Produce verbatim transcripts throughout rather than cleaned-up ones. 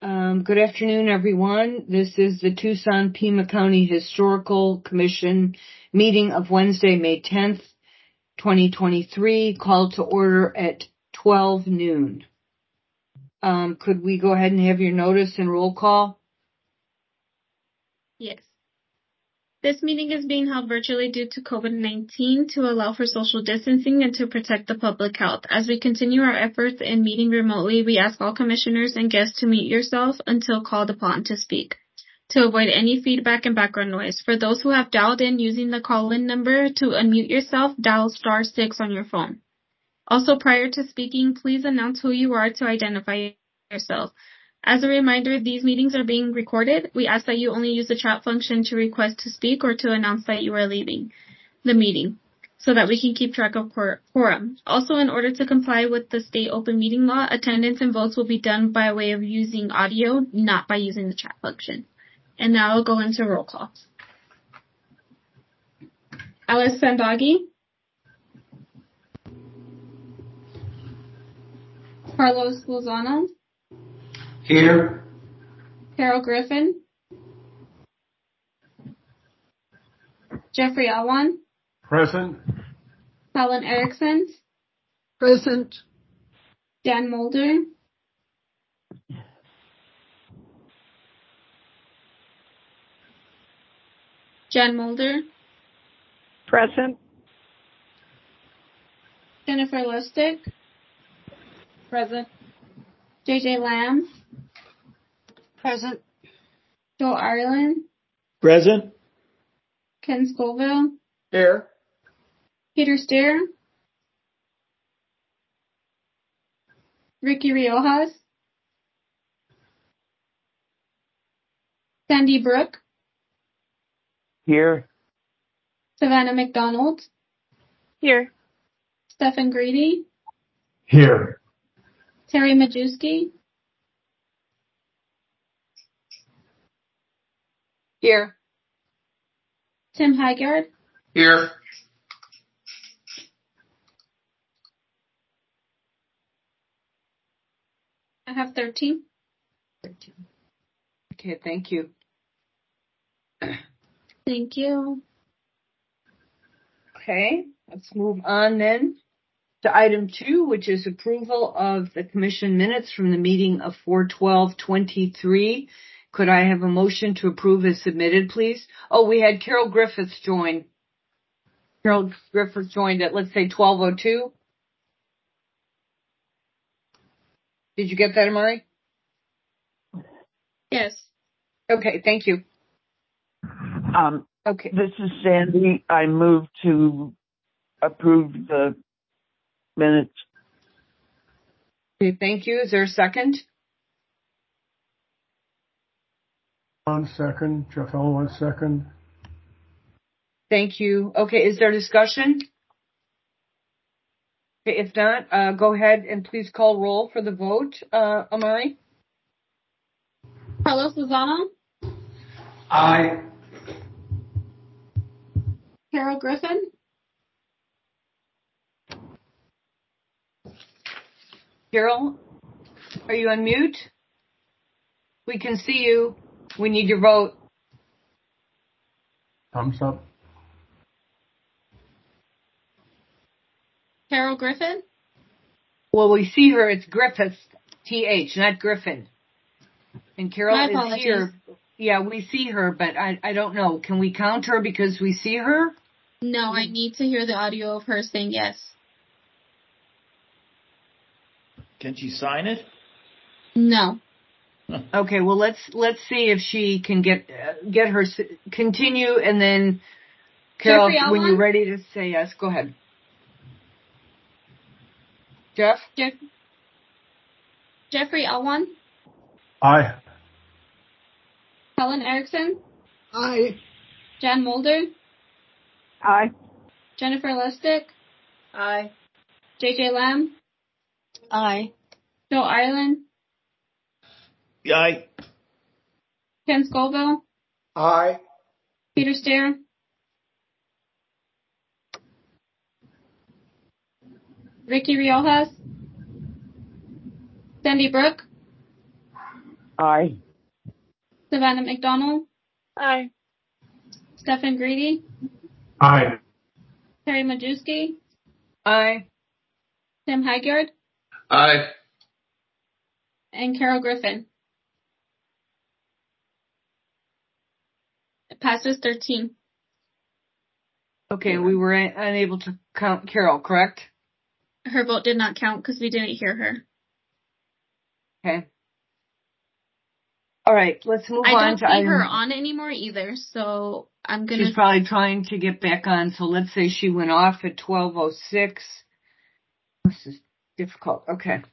Um, good afternoon, everyone. This is the Tucson-Pima County Historical Commission meeting of Wednesday, May tenth, twenty twenty-three, called to order at twelve noon. Um, could we go ahead and have your notice and roll call? Yes. This meeting is being held virtually due to COVID nineteen to allow for social distancing and to protect the public health. As we continue our efforts in meeting remotely, we ask all commissioners and guests to mute yourself until called upon to speak, to avoid any feedback and background noise. For those who have dialed in using the call-in number, to unmute yourself, dial star six on your phone. Also, prior to speaking, please announce who you are to identify yourself. As a reminder, these meetings are being recorded. We ask that you only use the chat function to request to speak or to announce that you are leaving the meeting so that we can keep track of quorum. Also, in order to comply with the state open meeting law, attendance and votes will be done by way of using audio, not by using the chat function. And now I'll go into roll call. Alice Sandagi. Carlos Lozano. Here. Carol Griffin. Jeffrey Awan. Present. Helen Erickson. Present. Dan Mulder. Jan Mulder. Present. Jennifer Lustig. Present. J J Lamb. Present. Joe Ireland. Present. Ken Scoville. Here. Peter Steer. Ricky Riojas. Sandy Brooke. Here. Savannah McDonald. Here. Stephen Grady. Here. Terry Majewski. Here. Tim Haggard. Here. I have thirteen. thirteen. Okay, thank you. Thank you. Okay, let's move on then to item two, which is approval of the commission minutes from the meeting of four twelve twenty-three. Could I have a motion to approve as submitted, please? Oh, we had Carol Griffiths join. Carol Griffiths joined at, let's say, twelve oh two. Did you get that, Amari? Yes. Okay, thank you. Um, Okay. This is Sandy. I move to approve the minutes. Okay, thank you. Is there a second? One second. Jeff L, one second. Thank you. Okay, is there discussion? Okay, if not, uh, go ahead and please call roll for the vote, uh, Amari. Carlos Lozano. Aye. Carol Griffin. Carol, are you on mute? We can see you. We need your vote. Thumbs up. Carol Griffin. Well, we see her. It's Griffiths, T H, not Griffin. And Carol My is apologies. here. Yeah, we see her, but I, I don't know. Can we count her because we see her? No, I need to hear the audio of her saying yes. Can she sign it? No. Okay, well let's let's see if she can get uh, get her s- continue, and then Carol, Jeffrey when Alwan? you're ready to say yes, go ahead. Jeff? Jeff- Jeffrey Alwan. Aye. Helen Erickson. Aye. Jan Mulder. Aye. Jennifer Lustig. Aye. J J Lamb. Aye. Joe Ireland. Aye. Ken Scoville. Aye. Peter Steer. Ricky Riojas. Sandy Brooke. Aye. Savannah McDonald, Aye. Stephen Grady, Aye. Terry Majewski, Aye. Tim Hagyard, Aye. and Carol Griffin. It passes thirteen. Okay, we were a- unable to count Carol, correct? Her vote did not count because we didn't hear her. Okay. All right, let's move I on don't to see item. her on anymore either, so I'm gonna. She's probably trying to get back on, so let's say she went off at twelve oh six. This is difficult. Okay.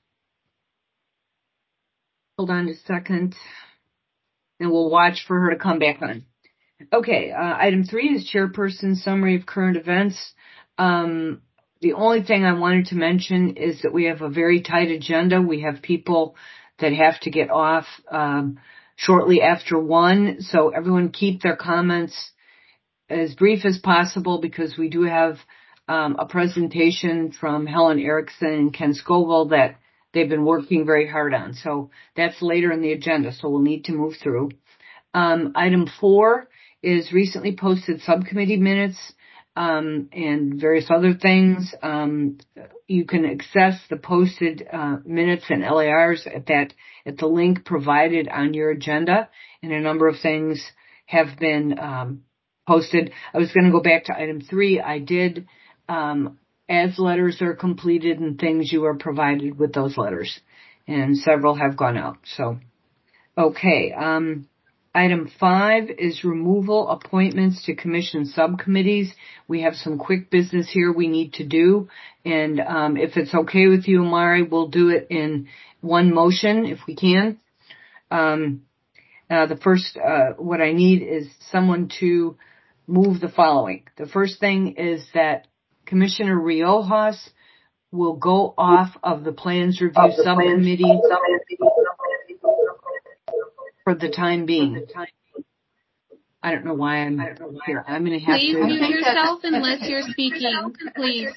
Hold on a second. And we'll watch for her to come back on. Okay, uh, item three is chairperson summary of current events. Um, the only thing I wanted to mention is that we have a very tight agenda. We have people that have to get off um, shortly after one, so everyone keep their comments as brief as possible because we do have um, a presentation from Helen Erickson and Ken Scoville that they've been working very hard on. So that's later in the agenda, so we'll need to move through. Um, item four is recently posted subcommittee minutes um, and various other things. Um, you can access the posted uh, minutes and L A Rs at that at the link provided on your agenda, and a number of things have been um, posted. I was going to go back to item three. I did, um, as letters are completed and things, you are provided with those letters, and several have gone out. So, okay. Um, Item five is removal appointments to commission subcommittees. We have some quick business here we need to do. And um, if it's okay with you, Amari, we'll do it in one motion if we can. Um, uh, the first, uh, what I need is someone to move the following. The first thing is that Commissioner Riojas will go off of the Plans Review of the Subcommittee plans. For the time being. I don't know why I'm here. I'm going to have Please to. mute yourself unless you're speaking. Please.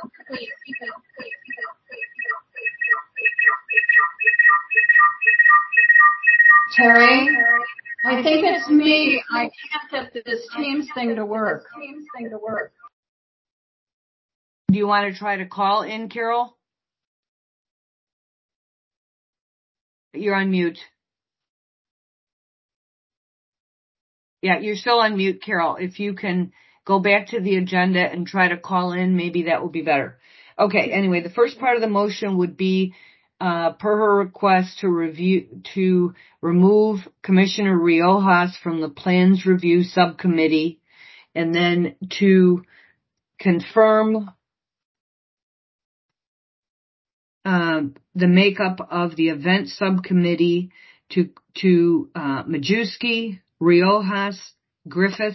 Terry, I think it's me. I can't get this Teams thing to work. Do you want to try to call in, Carol? You're on mute. Yeah, you're still on mute, Carol. If you can go back to the agenda and try to call in, maybe that will be better. Okay, anyway, the first part of the motion would be uh, per her request to review, to remove Commissioner Riojas from the Plans Review Subcommittee, and then to confirm uh, the makeup of the Event Subcommittee to, to uh, Majewski, Riojas, Griffith,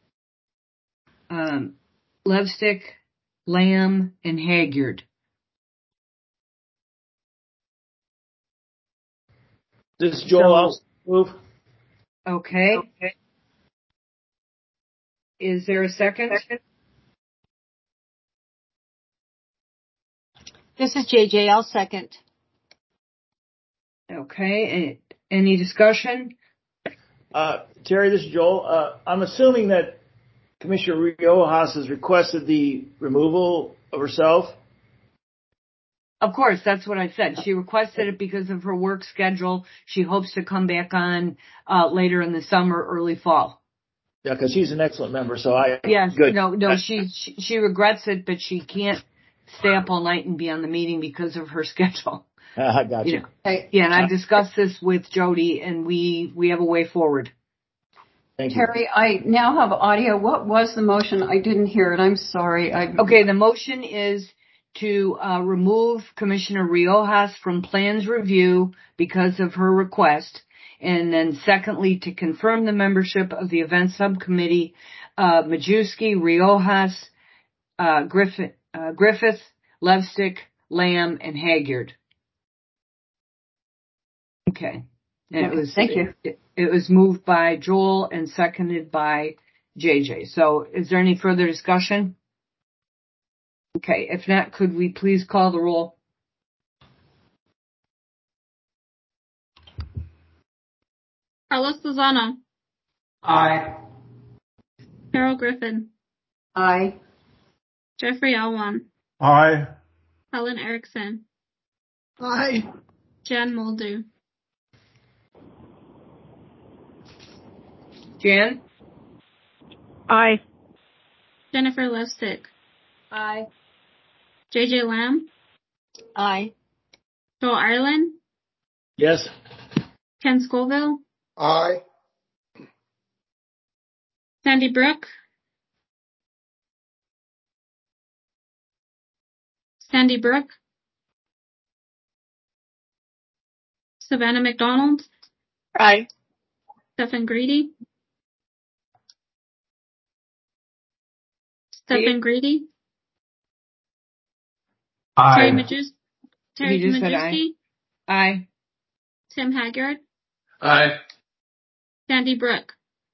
um, Levstick, Lamb, and Hagyard. This is Joel. I'll move. Okay. okay. Is there a second? This is J J. I'll second. Okay. Any discussion? Uh, Terry, this is Joel. Uh, I'm assuming that Commissioner Riojas has requested the removal of herself. Of course, that's what I said. She requested it because of her work schedule. She hopes to come back on uh, later in the summer, early fall. Yeah, because she's an excellent member. So I. Yes. Good. No. No. She, she she regrets it, but she can't stay up all night and be on the meeting because of her schedule. I got you. you know. hey, yeah, and I've discussed this with Jody, and we we have a way forward. Thank Terry, you. I now have audio. What was the motion? I didn't hear it. I'm sorry. I... Okay, the motion is to uh, remove Commissioner Riojas from Plans Review because of her request, and then secondly, to confirm the membership of the Event Subcommittee, uh, Majewski, Riojas, uh, Griffith, uh, Griffith, Levstick, Lamb, and Hagyard. Okay. And okay. it was, Thank you. It, it was moved by Joel and seconded by J J. So is there any further discussion? Okay. If not, could we please call the roll? Carlos Lozano, Aye. Carol Griffin, Aye. Jeffrey Alwan, Aye. Helen Erickson, Aye. Jan Mulder, Jan? Aye. Jennifer Levstick, Aye. J J Lamb, Aye. Joel Ireland, Yes. Ken Scoville, Aye. Sandy Brooke, Sandy Brooke, Savannah McDonald, Aye. Stephen Greedy, Stephen Greedy, Terry Aye. Majewski, Terry He just said aye. Majewski, Aye. Tim Haggard, Aye. Sandy Brooke.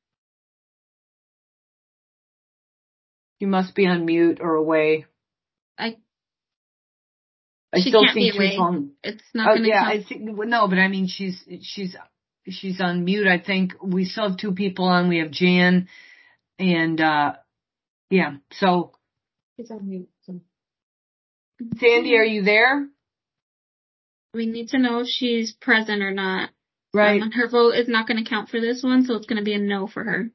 You must be on mute or away. I I she still can't see be two away. phone. It's not Oh going to yeah, count. I think well, no, but I mean she's she's she's on mute. I think we still have two people on. We have Jan and uh yeah. So It's on mute. So. Sandy, are you there? We need to know if she's present or not. Right. Um, her vote is not going to count for this one, so it's going to be a no for her.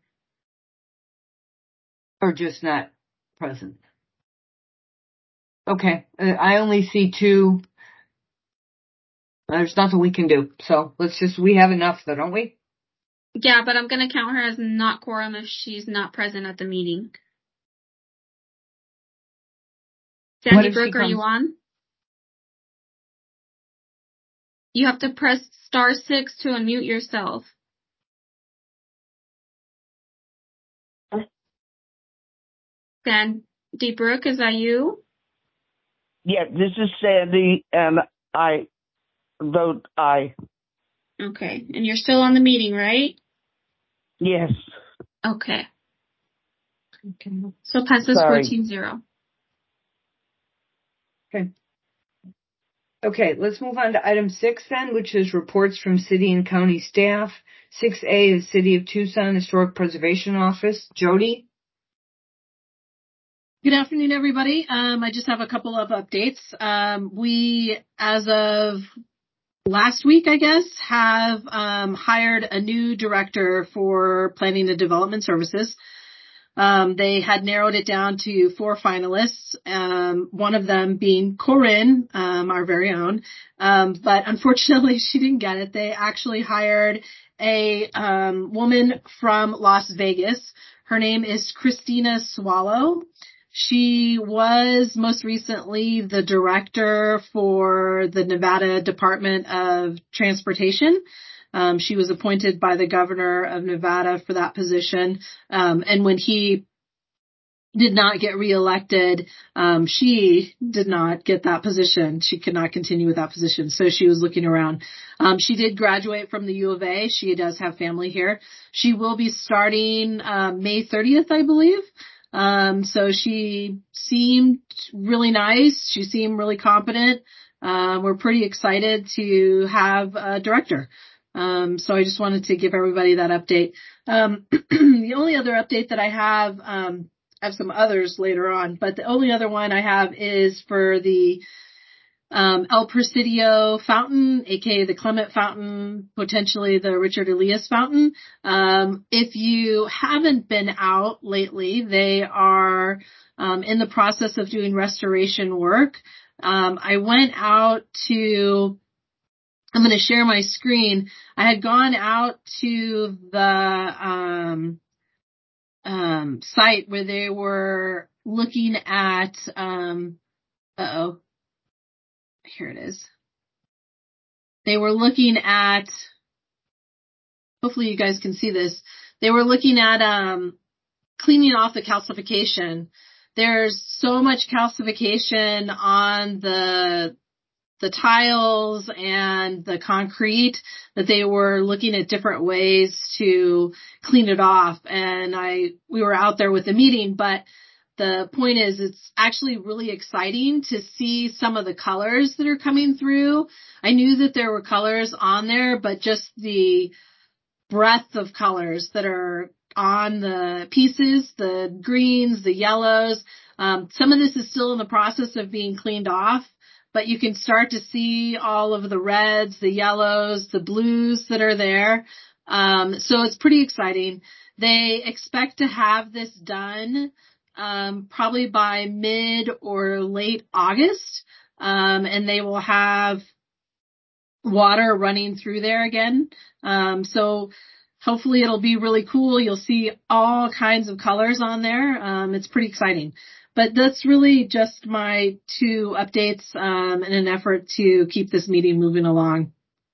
Or just not present. Okay. Uh, I only see two. There's nothing we can do. So let's just, we have enough though, don't we? Yeah, but I'm going to count her as not quorum if she's not present at the meeting. What Sandy if she Brooke, are you comes- on? You have to press star six to unmute yourself. Sandy Brooke, is that you? Yeah, this is Sandy, and I vote aye. Okay. And you're still on the meeting, right? Yes. Okay. Okay. So passes Sorry. fourteen zero. Okay. Okay, let's move on to item six then, which is reports from city and county staff. Six A is City of Tucson Historic Preservation Office. Jody? Good afternoon, everybody. Um, I just have a couple of updates. Um, we, as of last week, I guess, have um, hired a new director for planning and development services. Um, they had narrowed it down to four finalists, um, one of them being Corinne, um, our very own. Um, but unfortunately, she didn't get it. They actually hired a um, woman from Las Vegas. Her name is Christina Swallow. She was most recently the director for the Nevada Department of Transportation. Um, she was appointed by the governor of Nevada for that position. Um, and when he did not get reelected, um, she did not get that position. She could not continue with that position. So she was looking around. Um, she did graduate from the U of A. She does have family here. She will be starting, uh, May thirtieth, I believe. Um, so she seemed really nice. She seemed really competent. Uh, we're pretty excited to have a director. Um, so I just wanted to give everybody that update. Um, the only other update that I have, um, I have some others later on, but the only other one I have is for the um, El Presidio Fountain, aka the Clement Fountain, potentially the Richard Elias Fountain. Um, if you haven't been out lately, they are um, in the process of doing restoration work. Um, I went out to I'm going to share my screen. I had gone out to the um, um, site where they were looking at, um, uh-oh, here it is. They were looking at, hopefully you guys can see this. They were looking at um, cleaning off the calcification. There's so much calcification on the the tiles and the concrete that they were looking at different ways to clean it off. And I, we were out there with the meeting, but the point is it's actually really exciting to see some of the colors that are coming through. I knew that there were colors on there, but just the, breadth of colors that are on the pieces, the greens, the yellows. Um, some of this is still in the process of being cleaned off, but you can start to see all of the reds, the yellows, the blues that are there. Um, so it's pretty exciting. They expect to have this done um, probably by mid or late August, um, and they will have water running through there again. Um, so hopefully it'll be really cool. You'll see all kinds of colors on there. Um, it's pretty exciting. But that's really just my two updates um, in an effort to keep this meeting moving along.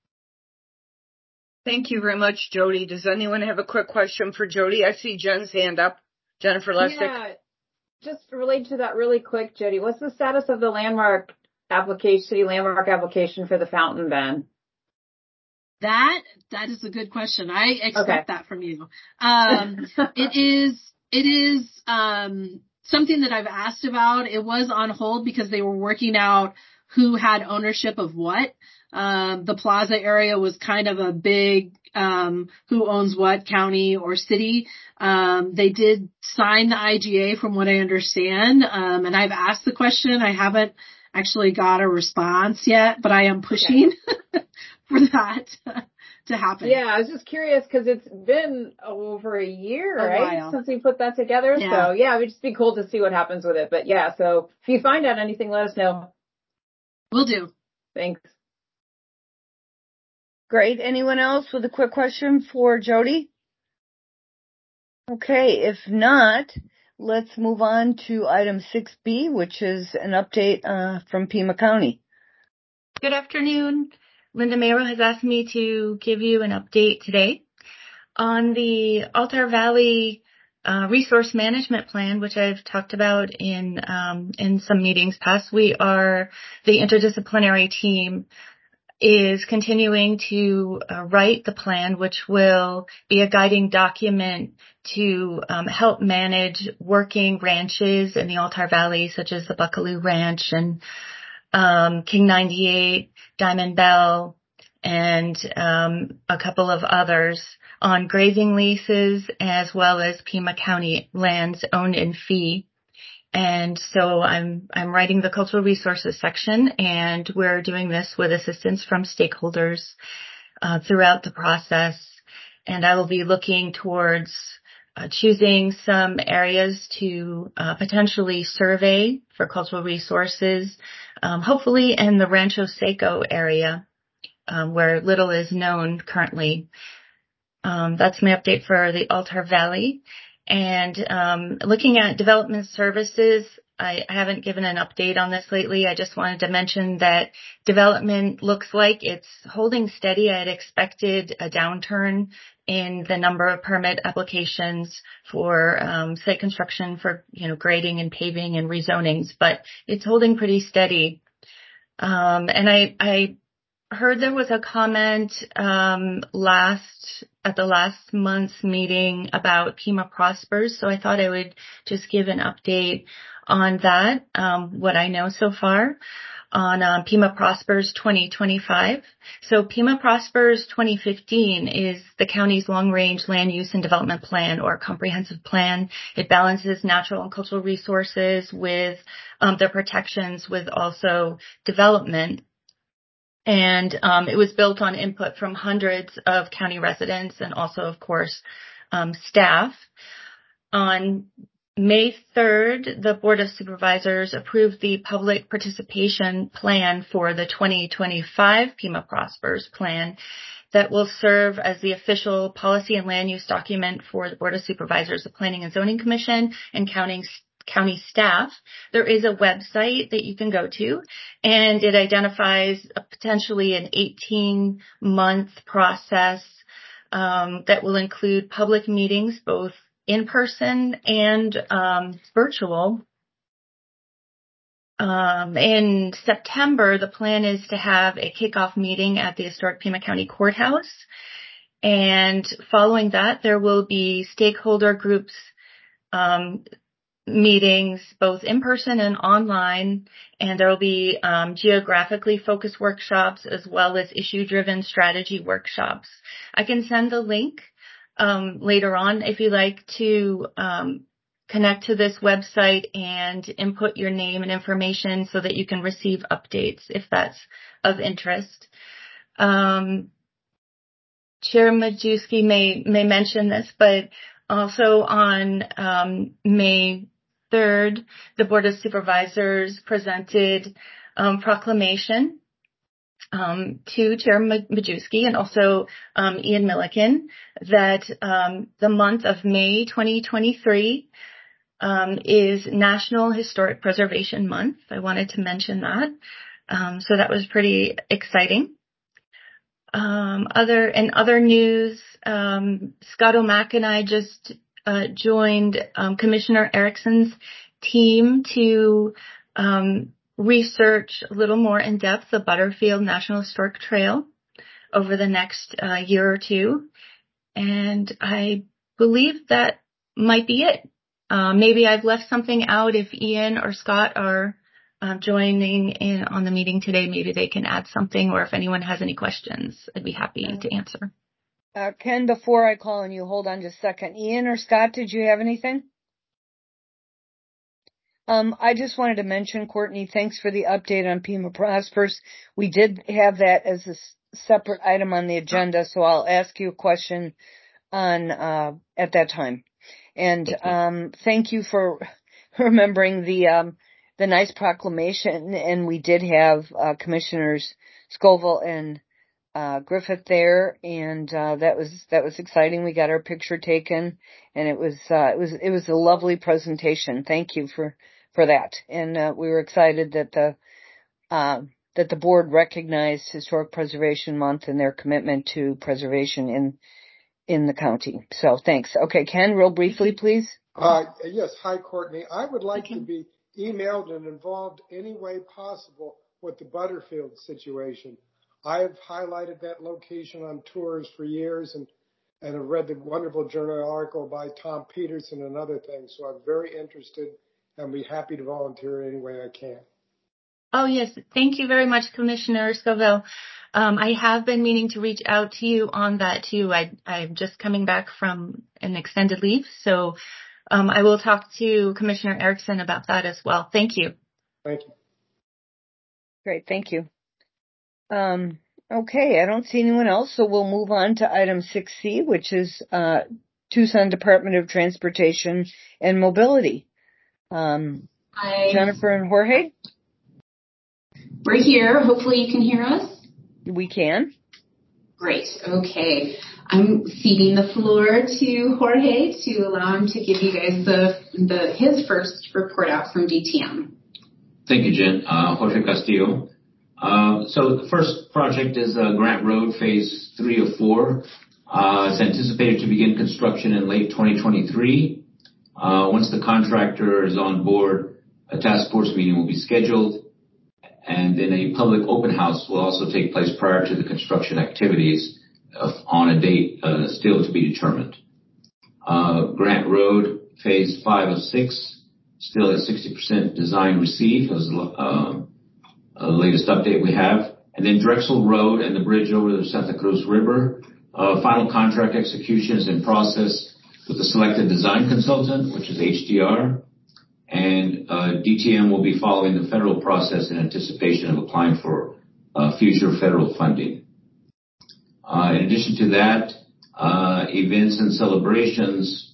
Thank you very much, Jody. Does anyone have a quick question for Jody? I see Jen's hand up. Jennifer Lestick. Yeah, just related to that really quick, Jody, what's the status of the landmark application, city landmark application for the fountain then? That, that is a good question. I expect Okay. that from you. Um, it is, it is, um, something that I've asked about. It was on hold because they were working out who had ownership of what. Um, the plaza area was kind of a big, um, who owns what, county or city. Um, they did sign the I G A from what I understand. Um, and I've asked the question. I haven't actually got a response yet, but I am pushing okay. for that to happen. Yeah, I was just curious because it's been over a year, a right, while. since we put that together. Yeah. So yeah, it would just be cool to see what happens with it. But yeah, so if you find out anything, let us know. Will do. Thanks. Great. Anyone else with a quick question for Jody? Okay, if not, let's move on to item six B, which is an update uh, from Pima County. Good afternoon. Linda Mayro has asked me to give you an update today on the Altar Valley uh, Resource Management Plan, which I've talked about in um, in some meetings past. We are the interdisciplinary team is continuing to uh, write the plan, which will be a guiding document to um, help manage working ranches in the Altar Valley, such as the Buckaloo Ranch and um, King ninety-eight, Diamond Bell, and um, a couple of others on grazing leases, as well as Pima County lands owned in fee. And so I'm, I'm writing the cultural resources section, and we're doing this with assistance from stakeholders, uh, throughout the process. And I will be looking towards, uh, choosing some areas to, uh, potentially survey for cultural resources, um, hopefully in the Rancho Seco area, um, where little is known currently. Um, that's my update for the Altar Valley. And um, looking at development services, I, I haven't given an update on this lately. I just wanted to mention that development looks like it's holding steady. I had expected a downturn in the number of permit applications for um, site construction for, you know, grading and paving and rezonings, but it's holding pretty steady. Um, and I, I heard there was a comment um, last at the last month's meeting about Pima Prospers, so I thought I would just give an update on that, um, what I know so far on um, Pima Prospers twenty twenty-five. So Pima Prospers twenty fifteen is the county's long-range land use and development plan, or comprehensive plan. It balances natural and cultural resources with um, the protections with also development. And um, it was built on input from hundreds of county residents and also, of course, um, staff. On May third, the Board of Supervisors approved the public participation plan for the twenty twenty-five Pima Prospers plan that will serve as the official policy and land use document for the Board of Supervisors, the Planning and Zoning Commission, and county county staff. There is a website that you can go to, and it identifies a potentially an eighteen month process um, that will include public meetings, both in person and um, virtual. Um, in September, the plan is to have a kickoff meeting at the historic Pima County Courthouse. And following that, there will be stakeholder groups um, meetings, both in person and online, and there will be um, geographically focused workshops as well as issue-driven strategy workshops. I can send the link um, later on if you like to um, connect to this website and input your name and information so that you can receive updates if that's of interest. Um, Chair Majewski may may mention this, but also on um, May third, the Board of Supervisors presented um, proclamation um, to Chair Majewski and also um, Ian Milliken that um, the month of May twenty twenty-three um, is National Historic Preservation Month. I wanted to mention that. Um, so that was pretty exciting. Um, other in other news, um, Scott O'Mac and I just uh, joined um, Commissioner Erickson's team to um, research a little more in depth the Butterfield National Historic Trail over the next uh, year or two, and I believe that might be it. Uh, maybe I've left something out. If Ian or Scott are Uh, joining in on the meeting today, maybe they can add something, or if anyone has any questions, I'd be happy to answer. Uh, Ken, before I call on you, hold on just a second. Ian or Scott, did you have anything? Um, I just wanted to mention, Courtney, thanks for the update on Pima Prospers. We did have that as a s- separate item on the agenda, so I'll ask you a question on uh, at that time. And um, thank you for remembering the um, the nice proclamation. And we did have uh, Commissioners Scoville and uh, Griffith there, and uh, that was that was exciting. We got our picture taken, and it was uh, it was it was a lovely presentation. Thank you for for that. And uh, we were excited that the uh, that the board recognized Historic Preservation Month and their commitment to preservation in in the county. So thanks. Okay, Ken, real briefly, please. Uh, yes. Hi, Courtney. I would like okay. to be emailed and involved any way possible with the Butterfield situation. I have highlighted that location on tours for years and, and have read the wonderful journal article by Tom Peterson and other things. So I'm very interested and be happy to volunteer any way I can. Oh, yes. Thank you very much, Commissioner Scoville. Um, I have been meaning to reach out to you on that, too. I, I'm just coming back from an extended leave, so um, I will talk to Commissioner Erickson about that as well. Thank you. Thank you. Great. Thank you. Um, okay. I don't see anyone else, so we'll move on to item six C, which is uh, Tucson Department of Transportation and Mobility. Um, Hi. Jennifer and Jorge? We're here. Hopefully you can hear us. We can. Great. Okay. I'm ceding the floor to Jorge to allow him to give you guys the, the his first report out from D T M. Thank you, Jen. Uh, Jorge Castillo. Uh, so the first project is uh, Grant Road, phase three of four. Uh, it's anticipated to begin construction in late twenty twenty-three. Uh, once the contractor is on board, a task force meeting will be scheduled, and then a public open house will also take place prior to the construction activities uh, on a date uh, still to be determined. Uh, Grant Road, phase five of six, still at sixty percent design received. That was uh, the latest update we have. And then Drexel Road and the bridge over the Santa Cruz River. Uh, final contract execution is in process with the selected design consultant, which is H D R. And uh, D T M will be following the federal process in anticipation of applying for uh, future federal funding. Uh, in addition to that, uh, events and celebrations.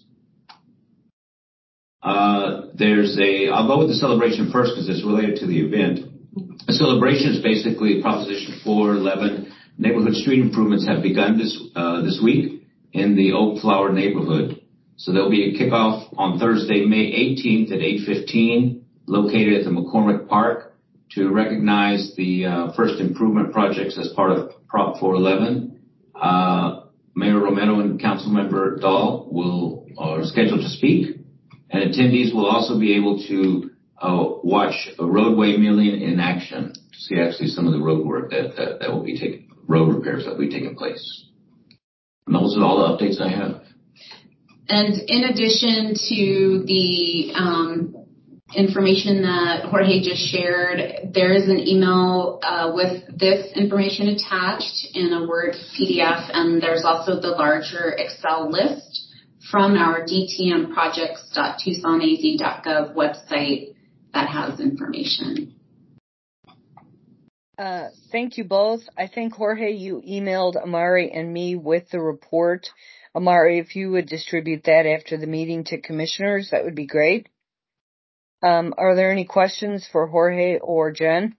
Uh, there's a, I'll go with the celebration first because it's related to the event. The celebration is basically Proposition four eleven. Neighborhood street improvements have begun this uh, this week in the Oak Flower neighborhood. So there'll be a kickoff on Thursday, May eighteenth at eight fifteen, located at the McCormick Park to recognize the uh, first improvement projects as part of Prop four eleven. Uh, Mayor Romero and Councilmember Dahl will are scheduled to speak, and attendees will also be able to uh, watch a roadway milling in action to see actually some of the road work that, that, that will be taking, road repairs that will be taking place. And those are all the updates I have. And in addition to the um, information that Jorge just shared, there is an email uh, with this information attached in a Word P D F, and there's also the larger Excel list from our d t m projects dot tucson a z dot gov website that has information. Uh, thank you both. I think, Jorge, you emailed Amari and me with the report. Amari, if you would distribute that after the meeting to commissioners, that would be great. Um, are there any questions for Jorge or Jen?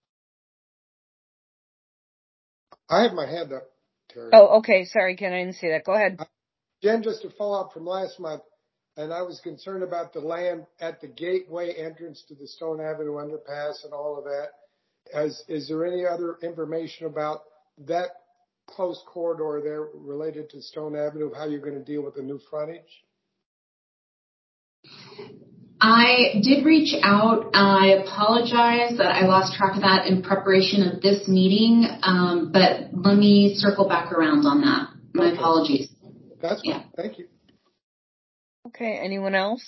I have my hand up, Terry. Oh, okay. Sorry, Ken, I didn't see that. Go ahead. Jen, just to follow up from last month, and I was concerned about the land at the gateway entrance to the Stone Avenue underpass and all of that. As, is there any other information about that close corridor there related to Stone Avenue, of how you're going to deal with the new frontage? I did reach out. I apologize that I lost track of that in preparation of this meeting, um, but let me circle back around on that. My okay. apologies. That's fine. Yeah. Thank you. Okay. Anyone else?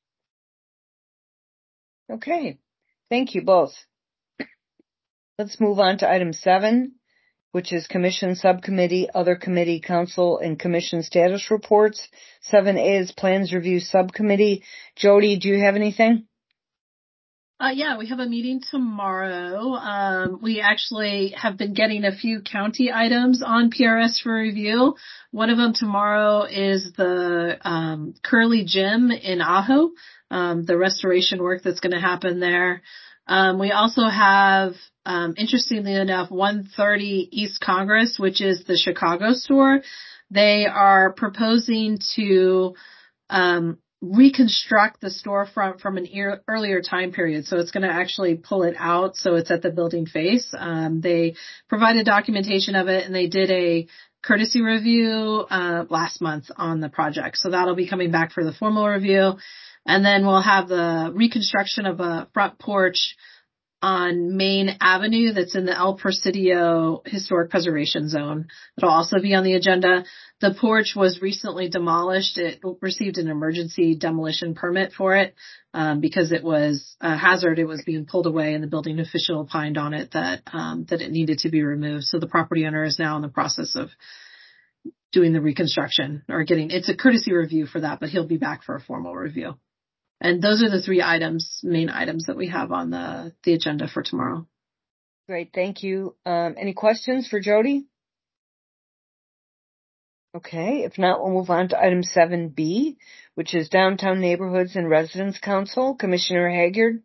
Okay. Thank you both. Let's move on to item seven, which is Commission Subcommittee, Other Committee, Council, and Commission Status Reports. seven A is Plans Review Subcommittee. Jody, do you have anything? Uh, yeah, we have a meeting tomorrow. Um, we actually have been getting a few county items on P R S for review. One of them tomorrow is the um, Curly Gym in Ajo, um, the restoration work that's going to happen there. Um, we also have, um, interestingly enough, one thirty East Congress, which is the Chicago store. They are proposing to um, reconstruct the storefront from an ear- earlier time period. So it's going to actually pull it out so it's at the building face. Um, they provided documentation of it, and they did a courtesy review uh, last month on the project. So that'll be coming back for the formal review. And then we'll have the reconstruction of a front porch on Main Avenue that's in the El Presidio Historic Preservation Zone. It'll also be on the agenda. The porch was recently demolished. It received an emergency demolition permit for it um, because it was a hazard. It was being pulled away, and the building official opined on it that um, that it needed to be removed. So the property owner is now in the process of doing the reconstruction or getting, it's a courtesy review for that, but he'll be back for a formal review. And those are the three items, main items that we have on the, the agenda for tomorrow. Great. Thank you. Um, any questions for Jody? Okay. If not, we'll move on to item seven B, which is Downtown Neighborhoods and Residents Council. Commissioner Haggard.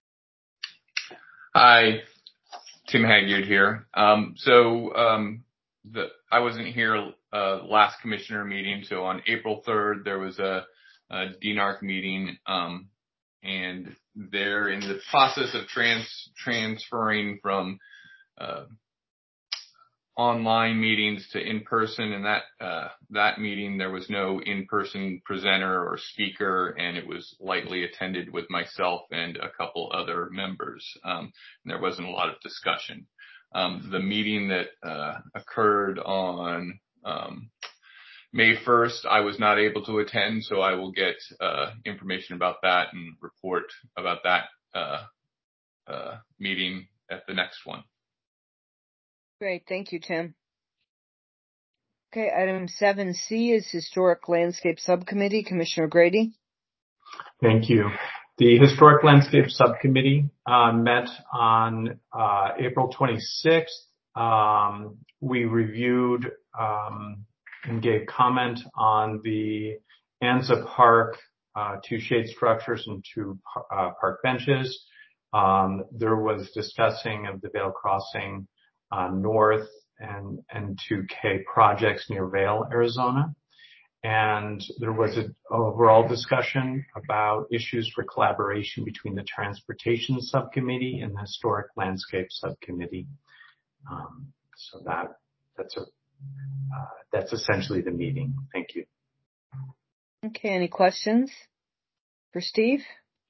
Hi, Tim Haggard here. Um, so, um, the, I wasn't here, uh, last commissioner meeting. So on April third, there was a, Uh, D N A R C meeting, um, and they're in the process of trans transferring from uh, online meetings to in-person. And that uh, that meeting, there was no in-person presenter or speaker, and it was lightly attended with myself and a couple other members. Um, and there wasn't a lot of discussion. Um, the meeting that uh, occurred on um, May first, I was not able to attend, so I will get uh, information about that and report about that uh, uh, meeting at the next one. Great. Thank you, Tim. Okay, item seven C is Historic Landscape Subcommittee. Commissioner Grady. Thank you. The Historic Landscape Subcommittee uh, met on uh, April twenty-sixth. Um, we reviewed um, and gave comment on the Anza Park, uh, two shade structures and two uh, park benches. Um, there was discussing of the Vail Crossing uh, North and, and two K projects near Vail, Arizona. And there was an overall discussion about issues for collaboration between the Transportation Subcommittee and the Historic Landscape Subcommittee. Um, so that, that's a Uh, that's essentially the meeting. Thank you. Okay, any questions for Steve?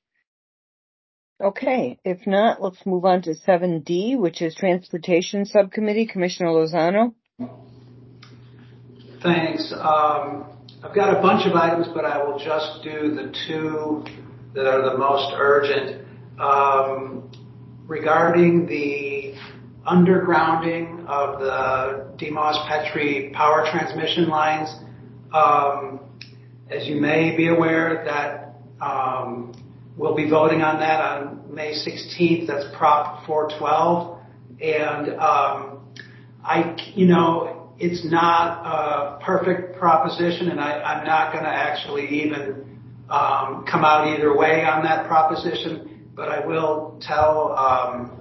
Okay, if not, let's move on to seven D, which is Transportation Subcommittee. Commissioner Lozano. Thanks. Um, I've got a bunch of items, but I will just do the two that are the most urgent. Um, regarding the undergrounding of the D M O S Petrie power transmission lines, um, as you may be aware, that um, we'll be voting on that on May sixteenth. That's Prop four twelve, and um, I, you know, it's not a perfect proposition, and I, I'm not going to actually even um, come out either way on that proposition. But I will tell um,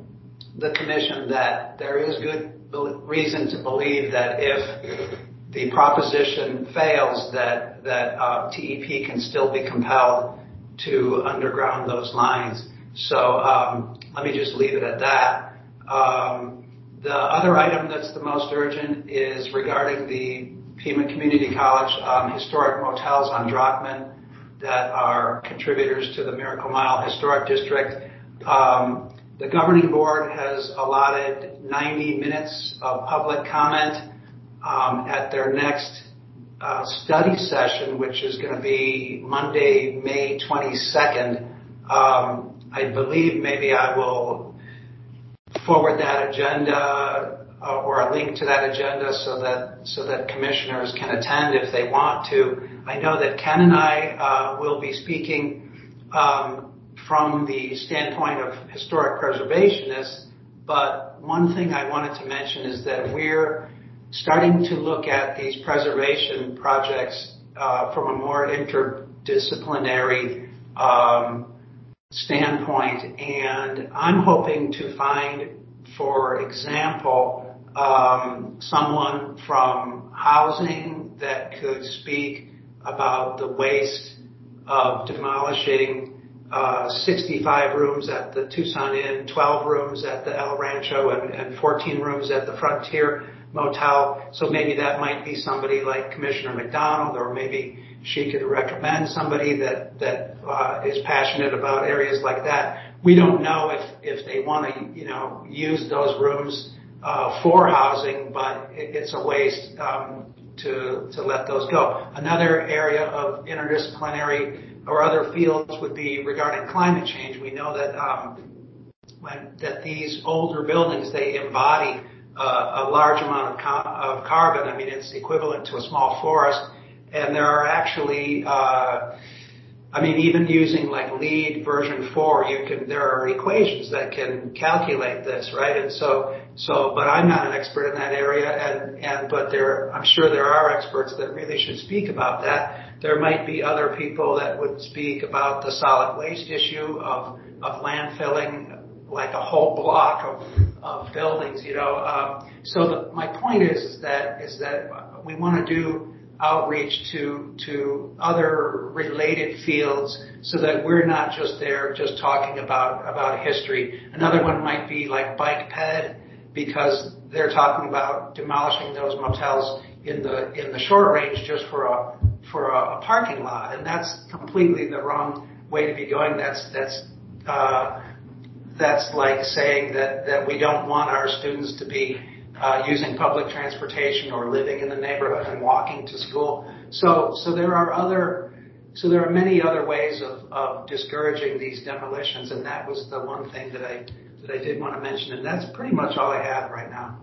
the commission that there is good reason to believe that if the proposition fails, that that uh, T E P can still be compelled to underground those lines. So um, let me just leave it at that. Um, the other item that's the most urgent is regarding the Pima Community College um, historic motels on Drockman that are contributors to the Miracle Mile Historic District. Um, the governing board has allotted ninety minutes of public comment um, at their next uh, study session, which is going to be Monday, May twenty-second. Um, I believe maybe I will forward that agenda uh, or a link to that agenda so that so that commissioners can attend if they want to. I know that Ken and I uh, will be speaking um, from the standpoint of historic preservationists, but one thing I wanted to mention is that we're starting to look at these preservation projects uh, from a more interdisciplinary um, standpoint, and I'm hoping to find, for example, um, someone from housing that could speak about the waste of demolishing uh, sixty-five rooms at the Tucson Inn, twelve rooms at the El Rancho, and, and fourteen rooms at the Frontier Motel. So maybe that might be somebody like Commissioner McDonald, or maybe she could recommend somebody that that uh, is passionate about areas like that. We don't know if if they want to, you know, use those rooms uh, for housing, but it, it's a waste um, to to let those go. Another area of interdisciplinary or other fields would be regarding climate change. We know that um, when that these older buildings, they embody uh, a large amount of, co- of carbon. I mean, it's equivalent to a small forest. And there are actually, uh, I mean, even using like LEED version four, you can, there are equations that can calculate this, right? And so, so, but I'm not an expert in that area, and, and, but there, I'm sure there are experts that really should speak about that. There might be other people that would speak about the solid waste issue of, of landfilling, like a whole block of, of buildings, you know. Um, so the, my point is, is that, is that we want to do outreach to to other related fields so that we're not just there just talking about about history. Another one might be like bike ped, because they're talking about demolishing those motels in the in the short range just for a for a, a parking lot, and that's completely the wrong way to be going. That's that's uh, that's like saying that that we don't want our students to be Uh, using public transportation or living in the neighborhood and walking to school. So, so there are other, so there are many other ways of, of discouraging these demolitions, and that was the one thing that I that I did want to mention, and that's pretty much all I have right now.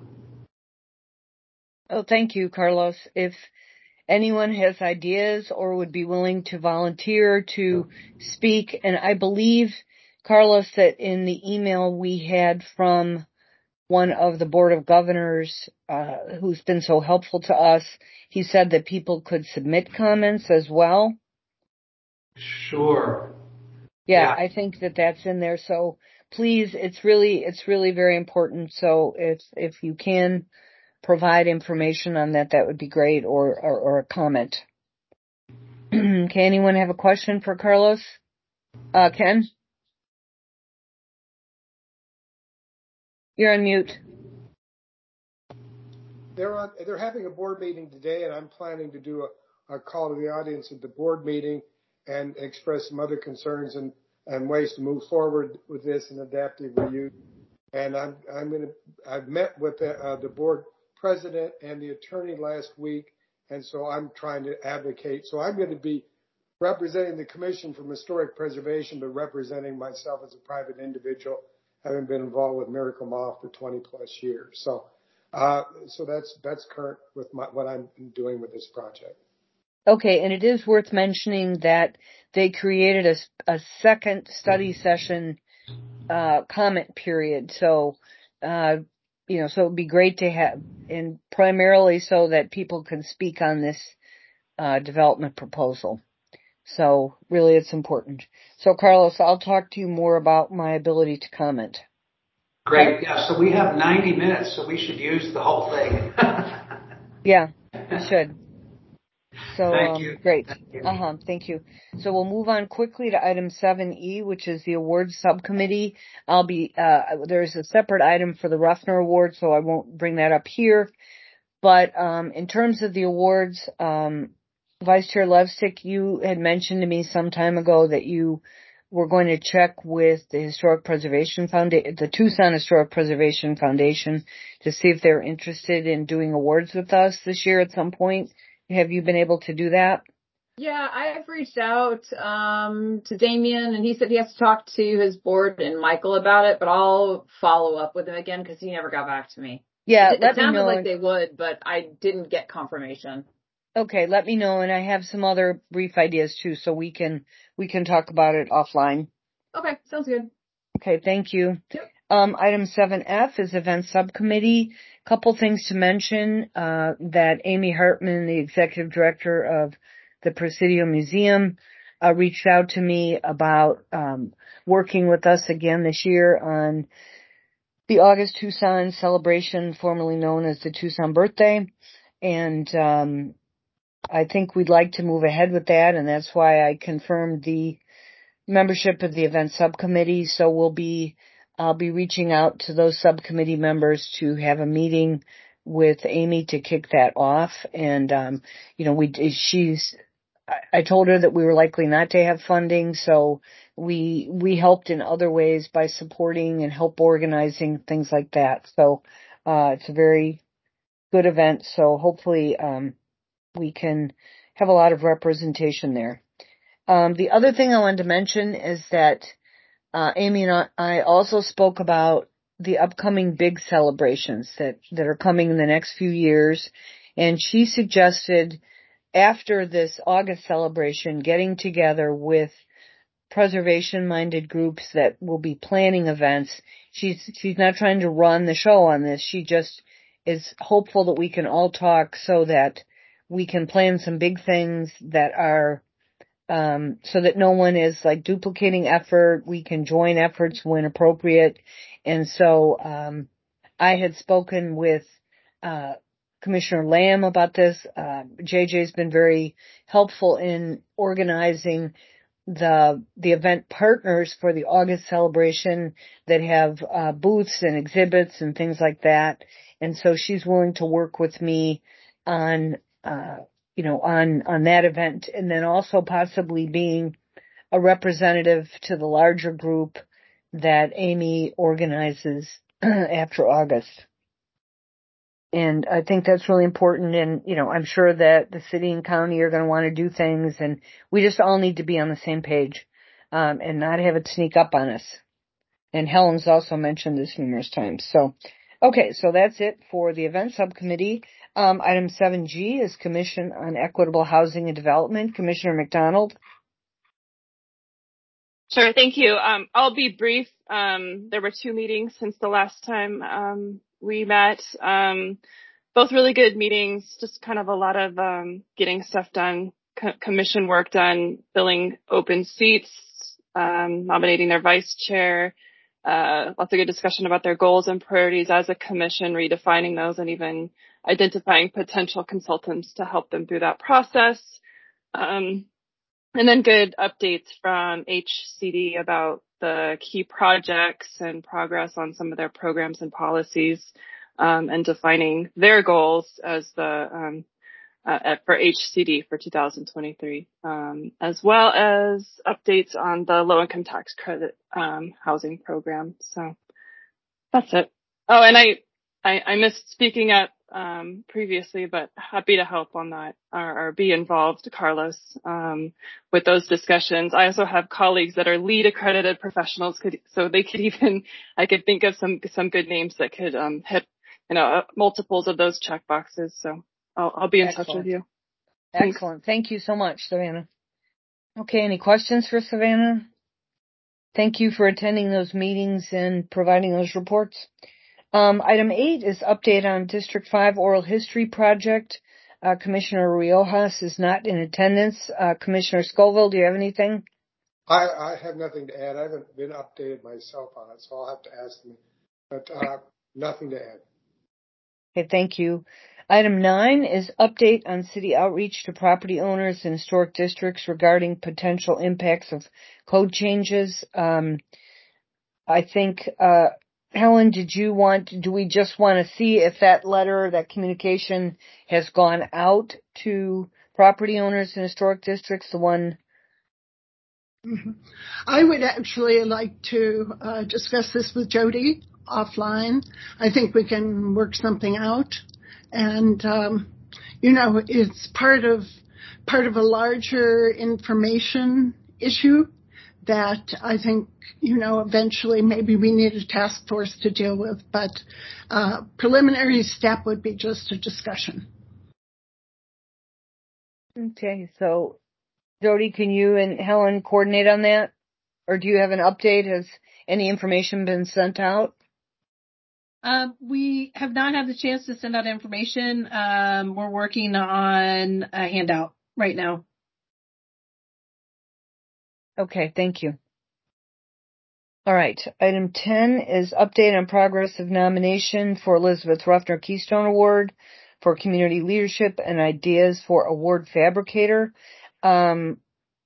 Oh, thank you, Carlos. If anyone has ideas or would be willing to volunteer to speak, and I believe, Carlos, that in the email we had from one of the Board of Governors uh, who's been so helpful to us, he said that people could submit comments as well. Sure. Yeah, yeah, I think that that's in there. So please, it's really, it's really very important. So if if you can provide information on that, that would be great, or or, or a comment. Okay, anyone have a question for Carlos? Uh, Ken? You're on mute. They're on, they're having a board meeting today, and I'm planning to do a, a call to the audience at the board meeting and express some other concerns and, and ways to move forward with this and adaptive reuse. And I'm I'm going to I've met with the, uh, the board president and the attorney last week, And so I'm trying to advocate. So I'm going to be representing the Commission for Historic Preservation, but representing myself as a private individual, having been involved with Miracle Mile for twenty plus years. So, uh, so that's, that's current with my, what I'm doing with this project. Okay, and it is worth mentioning that they created a, a second study session uh, comment period. So, uh, you know, so it would be great to have, and primarily so that people can speak on this uh, development proposal. So, really, it's important. So, Carlos, I'll talk to you more about my ability to comment. Great. Yeah. So we have ninety minutes, so we should use the whole thing. Yeah, we should. So, Thank um, you. great. Thank you. Uh-huh. Thank you. So we'll move on quickly to item seven E, which is the awards subcommittee. I'll be, uh, there's a separate item for the Ruffner Award, so I won't bring that up here. But, um, in terms of the awards, um, Vice Chair Levstick, you had mentioned to me some time ago that you were going to check with the Historic Preservation Foundation, the Tucson Historic Preservation Foundation, to see if they're interested in doing awards with us this year at some point. Have you been able to do that? Yeah, I've reached out um, to Damien, and he said he has to talk to his board and Michael about it, but I'll follow up with him again because he never got back to me. Yeah, it, let it sounded me know. like they would, but I didn't get confirmation. Okay, let me know, and I have some other brief ideas too, so we can we can talk about it offline. Okay, sounds good. Okay, thank you. Yep. Um, item seven F is event subcommittee. Couple things to mention, uh, that Amy Hartman, the executive director of the Presidio Museum, uh, reached out to me about, um, working with us again this year on the August Tucson celebration, formerly known as the Tucson birthday. And, um, I think we'd like to move ahead with that, and that's why I confirmed the membership of the event subcommittee. So we'll be, I'll be reaching out to those subcommittee members to have a meeting with Amy to kick that off. And, um, you know, we, she's, I told her that we were likely not to have funding. So we, we helped in other ways by supporting and help organizing things like that. So, uh, it's a very good event. So hopefully, um, we can have a lot of representation there. Um, the other thing I wanted to mention is that uh, Amy and I also spoke about the upcoming big celebrations that, that are coming in the next few years. And she suggested after this August celebration, getting together with preservation-minded groups that will be planning events. She's, she's not trying to run the show on this. She just is hopeful that we can all talk so that we can plan some big things that are, um, so that no one is like duplicating effort. We can join efforts when appropriate. And so, um, I had spoken with, uh, Commissioner Lamb about this. Uh, J J's been very helpful in organizing the, the event partners for the August celebration that have, uh, booths and exhibits and things like that. And so she's willing to work with me on, uh, you know, on, on that event, and then also possibly being a representative to the larger group that Amy organizes after August. And I think that's really important. And, you know, I'm sure that the city and county are going to want to do things, and we just all need to be on the same page, um, and not have it sneak up on us. And Helen's also mentioned this numerous times. So, okay, so that's it for the event subcommittee. Um, item seven G is Commission on Equitable Housing and Development. Commissioner McDonald. Sure, thank you. Um, I'll be brief. Um, there were two meetings since the last time um, we met. Um, both really good meetings, just kind of a lot of um, getting stuff done, co- commission work done, filling open seats, um, nominating their vice chair, uh, lots of good discussion about their goals and priorities as a commission, redefining those, and even identifying potential consultants to help them through that process. Um, And then good updates from H C D about the key projects and progress on some of their programs and policies, um, and defining their goals as the, um, uh, for H C D for two thousand twenty-three, um, as well as updates on the low income tax credit, um, housing program. So that's it. Oh, and I, I, I missed speaking at um, previously, but happy to help on that or, or be involved, Carlos, um, with those discussions. I also have colleagues that are lead accredited professionals, could, so they could even, I could think of some, some good names that could, um, hit, you know, uh, multiples of those check boxes. So I'll, I'll be in Excellent. touch with you. Excellent. Thank you so much, Savannah. Okay. Any questions for Savannah? Thank you for attending those meetings and providing those reports. Um, item eight is update on District five Oral History Project. Uh, Commissioner Riojas is not in attendance. Uh, Commissioner Scoville, do you have anything? I, I have nothing to add. I haven't been updated myself on it, so I'll have to ask them. But uh, nothing to add. Okay, thank you. Item nine is update on city outreach to property owners in historic districts regarding potential impacts of code changes. Um, I think, uh, Helen, did you want, do we just want to see if that letter, that communication has gone out to property owners in historic districts, the one? Mm-hmm. I would actually like to uh, discuss this with Jody offline. I think we can work something out. And, um, you know, it's part of, part of a larger information issue that I think, you know, eventually maybe we need a task force to deal with, but uh, preliminary step would be just a discussion. Okay, so Jody, can you and Helen coordinate on that? Or do you have an update? Has any information been sent out? Um, we have not had the chance to send out information. Um, we're working on a handout right now. Okay, thank you. All right. Item ten is update on progress of nomination for Elizabeth Ruffner Keystone Award for Community Leadership and Ideas for Award Fabricator. Um,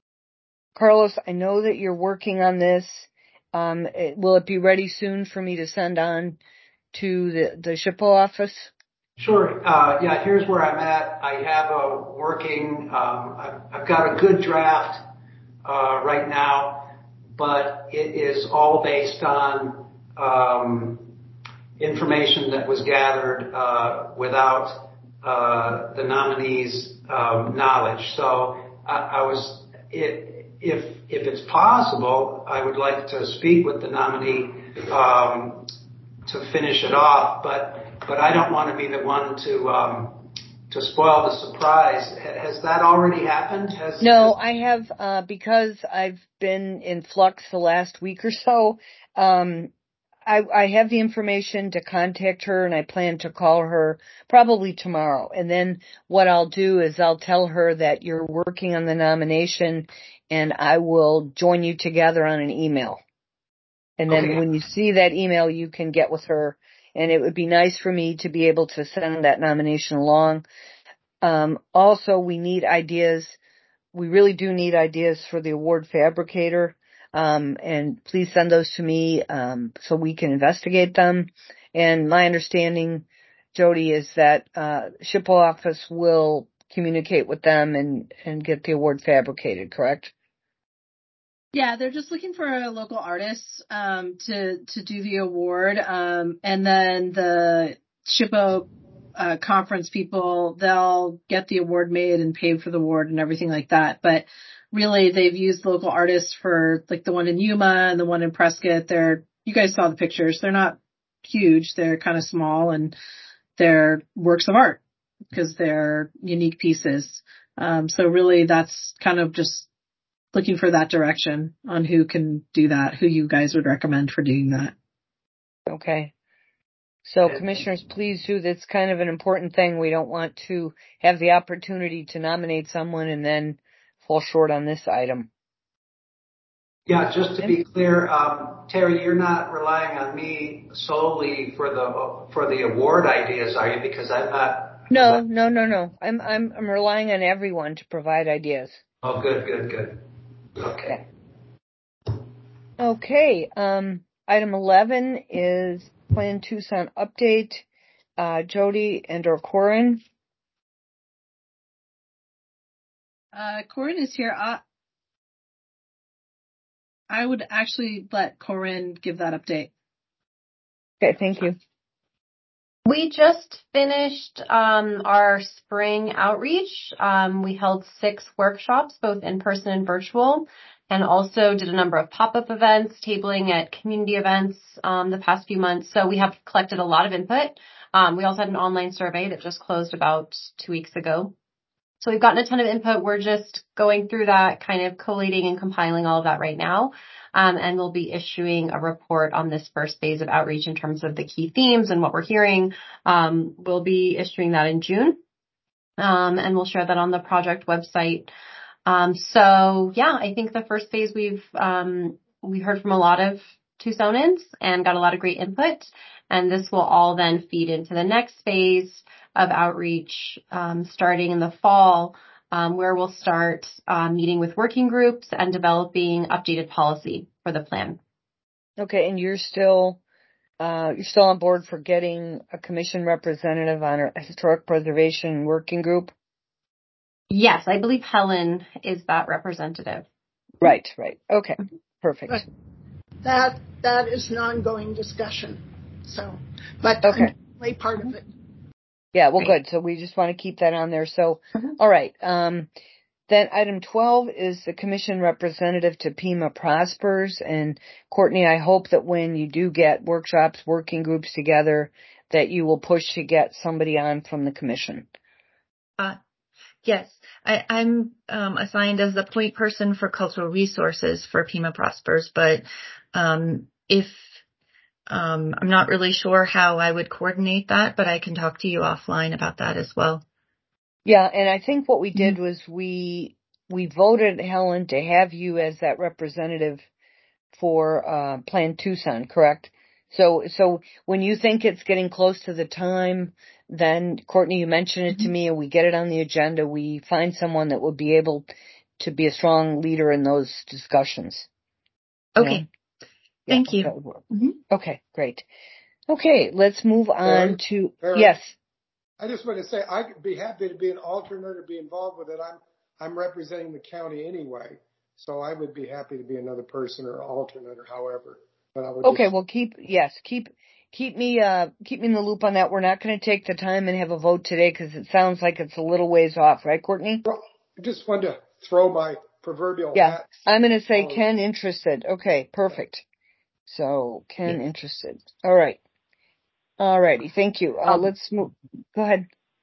Carlos, I know that you're working on this. Um, it, will it be ready soon for me to send on to the, the S H P O office? Sure. Uh, yeah, here's where I'm at. I have a working, um, I've, I've got a good draft uh, right now, but it is all based on um, information that was gathered uh, without uh, the nominee's um, knowledge. So I, I was, it, if if it's possible, I would like to speak with the nominee um, to finish it off, but but I don't want to be the one to um, to spoil the surprise. Has that already happened? Has, no, has... I have uh, because I've been in flux the last week or so. Um, I, I have the information to contact her, and I plan to call her probably tomorrow. And then what I'll do is I'll tell her that you're working on the nomination, and I will join you together on an email. And then okay. when you see that email, you can get with her. And it would be nice for me to be able to send that nomination along. Um, also, we need ideas. We really do need ideas for the award fabricator. Um, and please send those to me, um, so we can investigate them. And my understanding, Jody, is that, uh, S H P O office will communicate with them and, and get the award fabricated, correct? Yeah, they're just looking for a local artist, um, to, to do the award. Um, and then the S H P O, uh, conference people, they'll get the award made and pay for the award and everything like that. But really, they've used local artists for like the one in Yuma and the one in Prescott. They're, you guys saw the pictures. They're not huge. They're kind of small, and they're works of art because they're unique pieces. Um, so really that's kind of just looking for that direction on who can do that, who you guys would recommend for doing that. Okay. So commissioners, please do. That's kind of an important thing. We don't want to have the opportunity to nominate someone and then fall short on this item. Yeah, just to be clear, um, Terry, you're not relying on me solely for the for the award ideas, are you? Because I'm not. No, no, no, no. I'm I'm I'm relying on everyone to provide ideas. Oh, good, good, good. Okay. Okay. Um, item eleven is Plan Tucson update. Uh, Jody and or Corin. Uh, Corin is here. I, I would actually let Corin give that update. Okay, thank you. We just finished um, our spring outreach. Um, we held six workshops, both in person and virtual, and also did a number of pop-up events, tabling at community events um, the past few months. So we have collected a lot of input. Um, we also had an online survey that just closed about two weeks ago. So we've gotten a ton of input. We're just going through that, kind of collating and compiling all of that right now. Um, and we'll be issuing a report on this first phase of outreach in terms of the key themes and what we're hearing. Um, we'll be issuing that in June. Um, and we'll share that on the project website. Um, so yeah, I think the first phase we've, um, we heard from a lot of Tucsonans and got a lot of great input. And this will all then feed into the next phase of outreach, um, starting in the fall, um, where we'll start uh, meeting with working groups and developing updated policy for the plan. Okay, and you're still uh, you're still on board for getting a commission representative on a historic preservation working group? Yes, I believe Helen is that representative. Right, right. Okay, perfect. But that that is an ongoing discussion. So, but okay. I'm definitely part of it. Yeah, well, good. So we just want to keep that on there. So, mm-hmm. All right. Um, then item twelve is the commission representative to Pima Prospers. And Courtney, I hope that when you do get workshops, working groups together, that you will push to get somebody on from the commission. Uh, yes, I, I'm um, assigned as the point person for cultural resources for Pima Prospers, but um, if Um, I'm not really sure how I would coordinate that, but I can talk to you offline about that as well. Yeah, and I think what we did mm-hmm. was we we voted, Helen, to have you as that representative for uh, Plan Tucson, correct? So so when you think it's getting close to the time, then, Courtney, you mention it mm-hmm. to me, and we get it on the agenda, we find someone that will be able to be a strong leader in those discussions. Okay. You know? Thank yeah, you. Mm-hmm. Okay, great. Okay, let's move on Barry, to, Barry, yes. I just want to say I'd be happy to be an alternate or be involved with it. I'm I'm representing the county anyway, so I would be happy to be another person or alternate or however. But I would okay, just... well, keep yes, keep keep me uh keep me in the loop on that. We're not going to take the time and have a vote today because it sounds like it's a little ways off, right, Courtney? Well, I just wanted to throw my proverbial yeah, hat. I'm going to say oh. Ken interested. Okay, perfect. So Ken yeah. interested. All right. All righty. Thank you. Uh, um, let's move. Go ahead.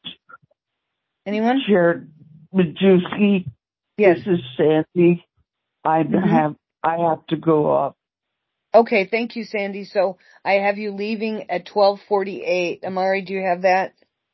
Anyone? Chair Majewski. Yes. This is Sandy. I mm-hmm. have I have to go off. Okay. Thank you, Sandy. So I have you leaving at twelve forty-eight. Amari, do you have that?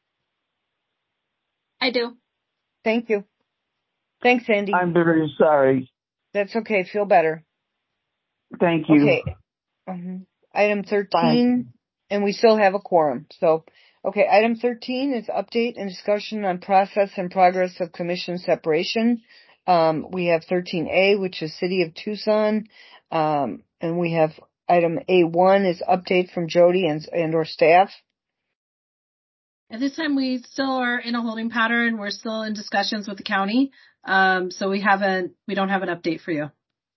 I do. Thank you. Thanks, Sandy. I'm very sorry. That's okay. Feel better. Thank you. Okay. Mm-hmm. Item thirteen. Bye. And we still have a quorum. So, okay, item thirteen is update and discussion on process and progress of commission separation. Um, we have thirteen A, which is City of Tucson. Um, and we have item A one is update from Jody and, and or staff. At this time, we still are in a holding pattern. We're still in discussions with the county. Um, so we haven't, we don't have an update for you.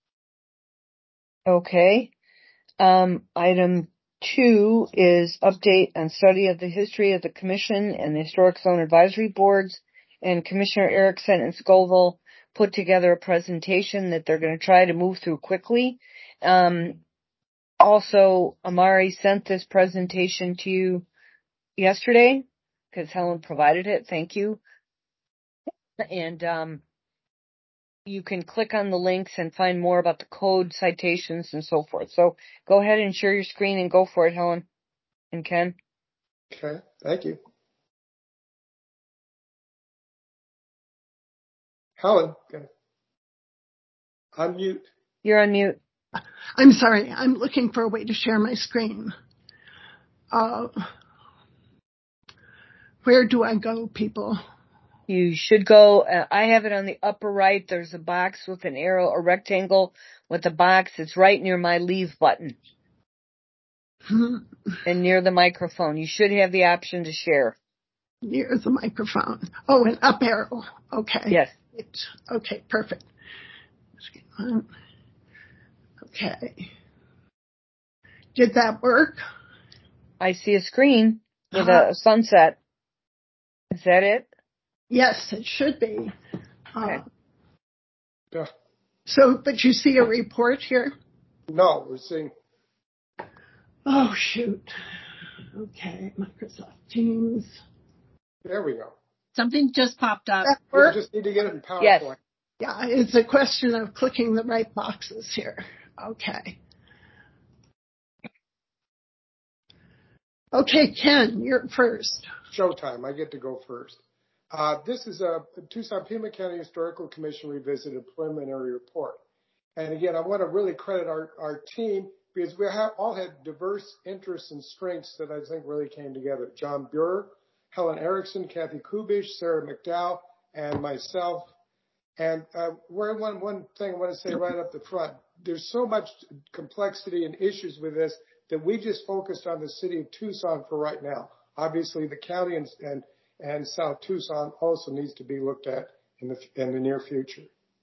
Okay. Um, item Two is update and study of the history of the commission and the Historic Zone Advisory Boards. And Commissioner Erickson and Scoville put together a presentation that they're going to try to move through quickly. Um, also, Amari sent this presentation to you yesterday because Helen provided it. Thank you. And um, you can click on the links and find more about the code, citations, and so forth. So go ahead and share your screen and go for it, Helen and Ken. Okay, thank you. Helen, okay. Unmute. You're on mute. I'm sorry. I'm looking for a way to share my screen. Uh, where do I go, people? You should go, uh, I have it on the upper right. There's a box with an arrow, a rectangle with a box. It's right near my leave button. And near the microphone. You should have the option to share. Near the microphone. Oh, an up arrow. Okay. Yes. It's, okay, perfect. Okay. Did that work? I see a screen. with a sunset. Is that it? Yes, it should be. Okay. Uh, yeah. So, but you see a report here? No, we're seeing. Oh, shoot. Okay, Microsoft Teams. There we go. Something just popped up. That work? We just need to get it in PowerPoint. Yes. Yeah, it's a question of clicking the right boxes here. Okay. Okay, Ken, you're first. Showtime. I get to go first. Uh, this is a Tucson-Pima County Historical Commission revisited preliminary report. And again, I want to really credit our, our team because we have all had diverse interests and strengths that I think really came together. John Buer, Helen Erickson, Kathy Kubish, Sarah McDowell, and myself. And uh, where one, one thing I want to say right up the front, there's so much complexity and issues with this that we just focused on the city of Tucson for right now. Obviously, the county and, and, and South Tucson also needs to be looked at in the, in the near future.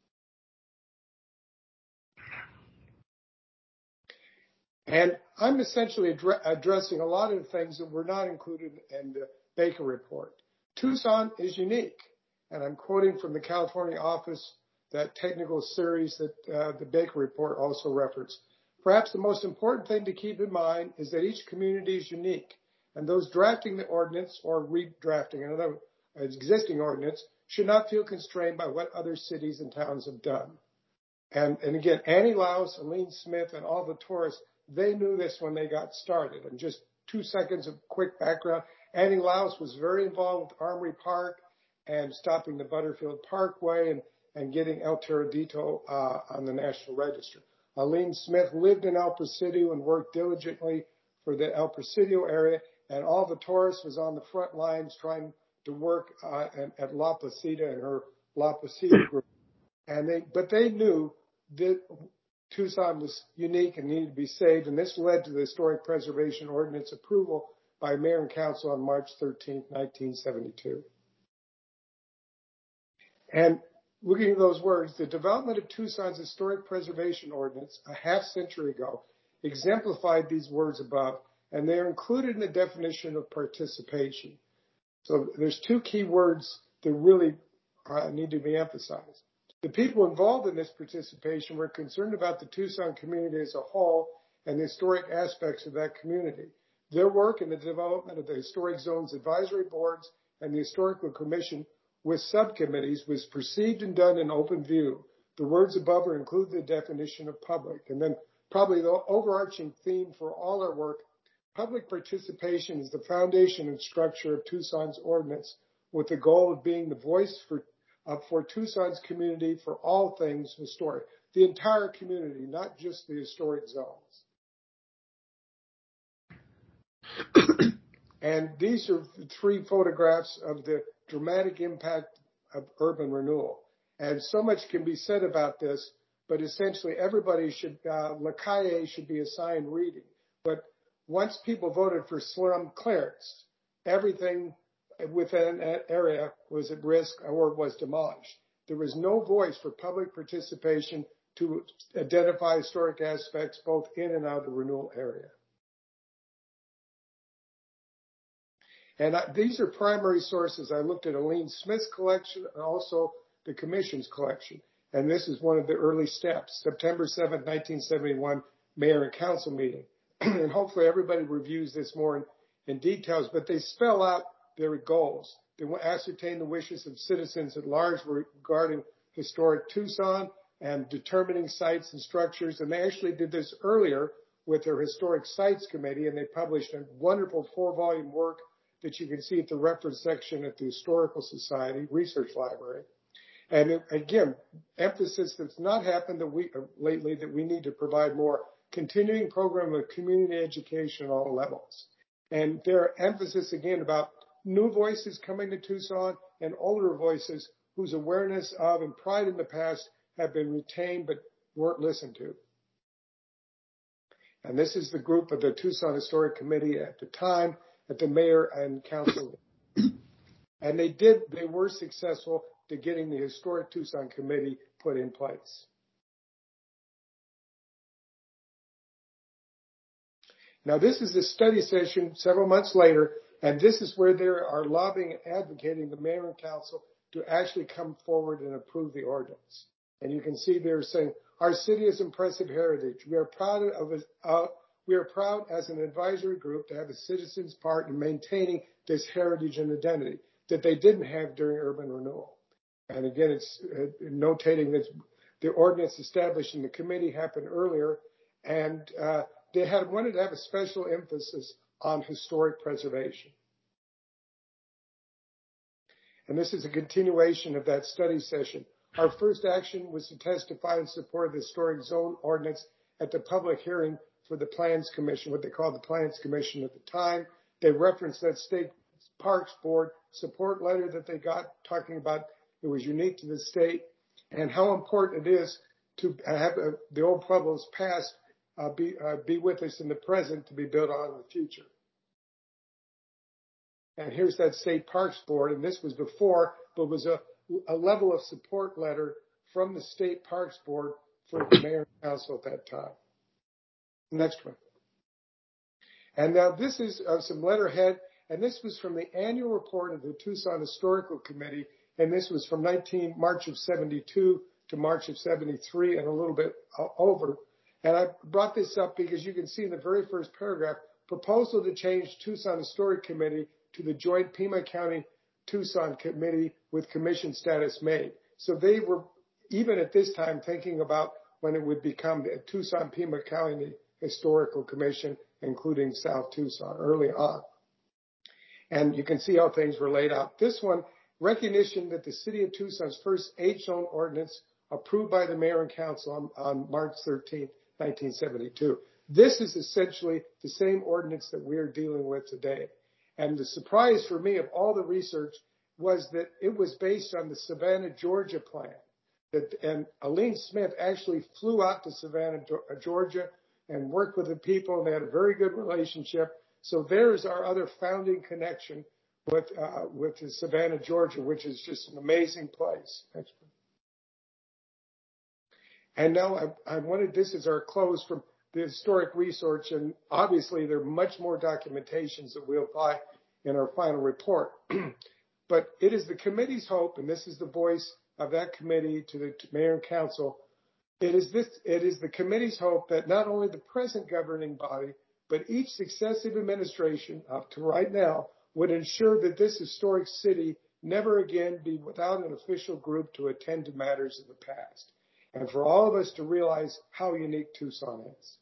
And I'm essentially addre- addressing a lot of the things that were not included in the Baker report. Tucson is unique, and I'm quoting from the California office, that technical series that uh, the Baker report also referenced. Perhaps the most important thing to keep in mind is that each community is unique, and those drafting the ordinance or redrafting another existing ordinance should not feel constrained by what other cities and towns have done. And, and again, Annie Laus, Aline Smith, and all the tourists, they knew this when they got started. And just two seconds of quick background. Annie Laus was very involved with Armory Park and stopping the Butterfield Parkway and, and getting El Teradito uh, on the National Register. Aline Smith lived in El Presidio and worked diligently for the El Presidio area. And all the tourists was on the front lines trying to work uh, at, at La Placida and her La Placida group. And they, but they knew that Tucson was unique and needed to be saved, and this led to the Historic Preservation Ordinance approval by Mayor and Council on March thirteenth, nineteen seventy-two. And looking at those words, the development of Tucson's Historic Preservation Ordinance a half century ago exemplified these words above, and they are included in the definition of participation. So there's two key words that really uh, need to be emphasized. The people involved in this participation were concerned about the Tucson community as a whole and the historic aspects of that community. Their work in the development of the Historic Zones Advisory Boards and the Historical Commission with subcommittees was perceived and done in open view. The words above are include the definition of public. And then probably the overarching theme for all our work, public participation is the foundation and structure of Tucson's ordinance with the goal of being the voice for Uh, for Tucson's community for all things historic, the entire community, not just the historic zones. And these are the three photographs of the dramatic impact of urban renewal. And so much can be said about this, but essentially everybody should, uh, Lacaille should be assigned reading. But once people voted for slum clearance, everything within that area was at risk or was demolished. There was no voice for public participation to identify historic aspects both in and out of the renewal area. And I, these are primary sources. I looked at Aline Smith's collection and also the Commission's collection. And this is one of the early steps, September seventh, nineteen seventy-one, Mayor and Council meeting. And hopefully everybody reviews this more in, in details, but they spell out their goals. They want to ascertain the wishes of citizens at large regarding historic Tucson and determining sites and structures. And they actually did this earlier with their Historic Sites Committee, and they published a wonderful four-volume work that you can see at the reference section at the Historical Society Research Library. And it, again, emphasis that's not happened that we, uh, lately that we need to provide more continuing program of community education at all levels. And their emphasis again about new voices coming to Tucson and older voices whose awareness of and pride in the past have been retained but weren't listened to. And this is the group of the Tucson Historic Committee at the time, at the mayor and council. And they did, they were successful to getting the Historic Tucson Committee put in place. Now, this is a study session several months later And this is where they are lobbying and advocating the mayor and council to actually come forward and approve the ordinance. And you can see they're saying, our city has impressive heritage. We are proud of it. Uh, we are proud as an advisory group to have a citizen's part in maintaining this heritage and identity that they didn't have during urban renewal. And again, it's uh, notating that the ordinance established in the committee happened earlier, and uh, they had wanted to have a special emphasis on historic preservation. And this is a continuation of that study session. Our first action was to testify in support of the historic zone ordinance at the public hearing for the Plans Commission, what they called the Plans Commission at the time. They referenced that State Parks Board support letter that they got, talking about it was unique to the state and how important it is to have uh, the old Pueblos past uh, be, uh, be with us in the present to be built on in the future. And here's that State Parks Board, and this was before, but was a, a level of support letter from the State Parks Board for the mayor and council at that time. Next one. And now this is uh, some letterhead, and this was from the annual report of the Tucson Historical Committee, and this was from nineteen, March of seventy-two to March of seventy-three and a little bit uh, over. And I brought this up because you can see in the very first paragraph, proposal to change Tucson Historic Committee to the Joint Pima County Tucson Committee with commission status made. So they were, even at this time, thinking about when it would become the Tucson Pima County Historical Commission, including South Tucson, early on. And you can see how things were laid out. This one, recognition that the City of Tucson's first H-zone ordinance approved by the mayor and council on, on March thirteenth, nineteen seventy-two. This is essentially the same ordinance that we're dealing with today. And the surprise for me of all the research was that it was based on the Savannah, Georgia plan. That, and Aline Smith actually flew out to Savannah, Georgia and worked with the people, and they had a very good relationship. So there's our other founding connection with, uh, with Savannah, Georgia, which is just an amazing place. Next one. And now I, I wanted, this is our close from the historic research, and obviously there are much more documentations that we'll apply in our final report. But it is the committee's hope, and this is the voice of that committee to the mayor and council. It is this, it is the committee's hope that not only the present governing body, but each successive administration up to right now would ensure that this historic city never again be without an official group to attend to matters of the past. And for all of us to realize how unique Tucson is.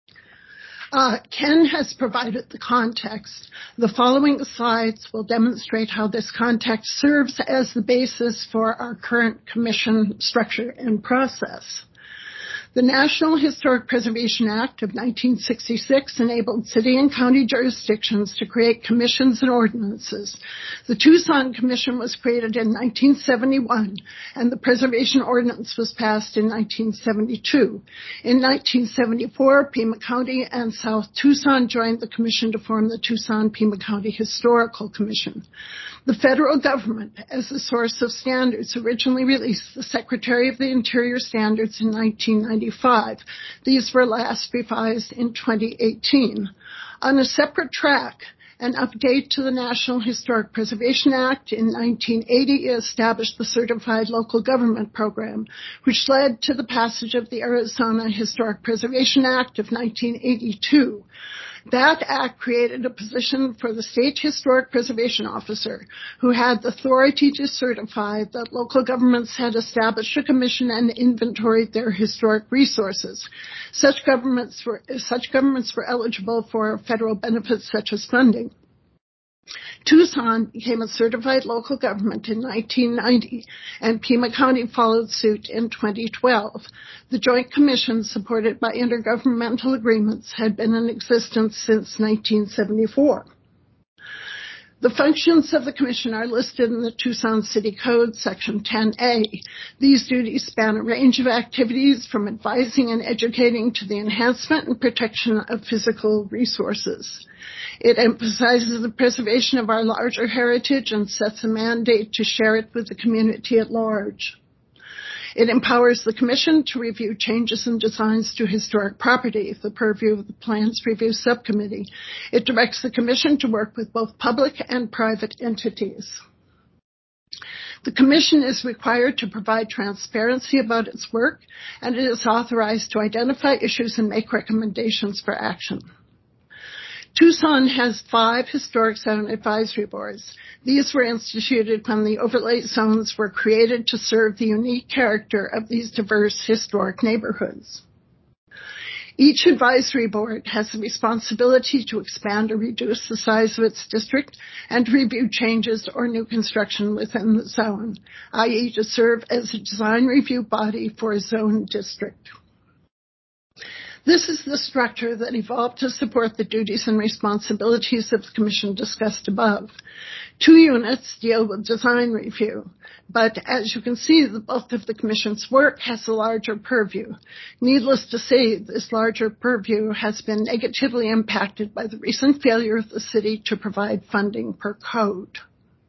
Uh, Ken has provided the context. The following slides will demonstrate how this context serves as the basis for our current commission structure and process. The National Historic Preservation Act of nineteen sixty-six enabled city and county jurisdictions to create commissions and ordinances. The Tucson Commission was created in nineteen seventy-one, and the Preservation Ordinance was passed in nineteen seventy-two. In nineteen seventy-four, Pima County and South Tucson joined the commission to form the Tucson Pima County Historical Commission. The federal government, as the source of standards, originally released the Secretary of the Interior standards in nineteen ninety-five. These were last revised in twenty eighteen. On a separate track, an update to the National Historic Preservation Act in nineteen eighty established the Certified Local Government Program, which led to the passage of the Arizona Historic Preservation Act of nineteen eighty-two. That act created a position for the State Historic Preservation Officer, who had the authority to certify that local governments had established a commission and inventoried their historic resources. Such governments were, such governments were eligible for federal benefits such as funding. Tucson became a certified local government in nineteen ninety, and Pima County followed suit in twenty twelve. The Joint Commission, supported by intergovernmental agreements, had been in existence since nineteen seventy-four. The functions of the Commission are listed in the Tucson City Code, Section ten A. These duties span a range of activities from advising and educating to the enhancement and protection of physical resources. It emphasizes the preservation of our larger heritage and sets a mandate to share it with the community at large. It empowers the Commission to review changes and designs to historic property, the purview of the Plans Review Subcommittee. It directs the Commission to work with both public and private entities. The Commission is required to provide transparency about its work, and it is authorized to identify issues and make recommendations for action. Tucson has five historic zone advisory boards. These were instituted when the overlay zones were created to serve the unique character of these diverse historic neighborhoods. Each advisory board has the responsibility to expand or reduce the size of its district and to review changes or new construction within the zone, that is to serve as a design review body for a zone district. This is the structure that evolved to support the duties and responsibilities of the Commission discussed above. Two units deal with design review, but as you can see, the bulk of the Commission's work has a larger purview. Needless to say, this larger purview has been negatively impacted by the recent failure of the city to provide funding per code.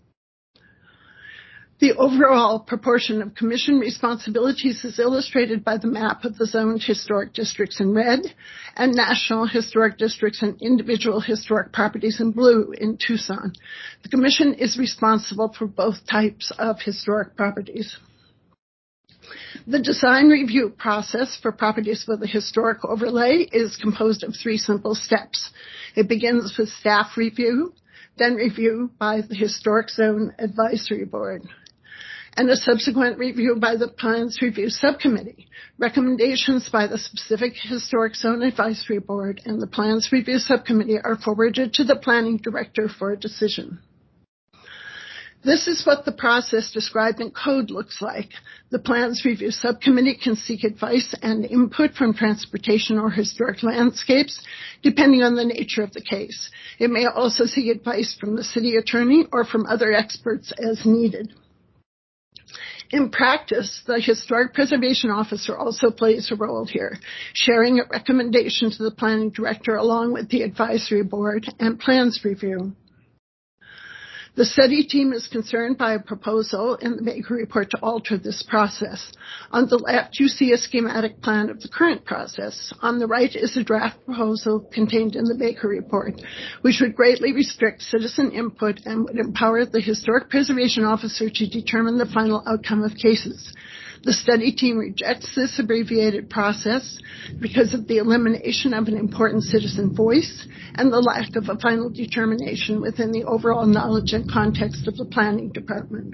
The overall proportion of Commission responsibilities is illustrated by the map of the zoned historic districts in red and national historic districts and individual historic properties in blue in Tucson. The Commission is responsible for both types of historic properties. The design review process for properties with a historic overlay is composed of three simple steps. It begins with staff review, then review by the Historic Zone Advisory Board, and a subsequent review by the Plans Review Subcommittee. Recommendations by the specific Historic Zone Advisory Board and the Plans Review Subcommittee are forwarded to the Planning Director for a decision. This is what the process described in code looks like. The Plans Review Subcommittee can seek advice and input from transportation or historic landscapes, depending on the nature of the case. It may also seek advice from the city attorney or from other experts as needed. In practice, the Historic Preservation Officer also plays a role here, sharing a recommendation to the Planning Director along with the Advisory Board and Plans Review. The study team is concerned by a proposal in the Baker Report to alter this process. On the left, you see a schematic plan of the current process. On the right is a draft proposal contained in the Baker Report, which would greatly restrict citizen input and would empower the Historic Preservation Officer to determine the final outcome of cases. The study team rejects this abbreviated process because of the elimination of an important citizen voice and the lack of a final determination within the overall knowledge and context of the planning department.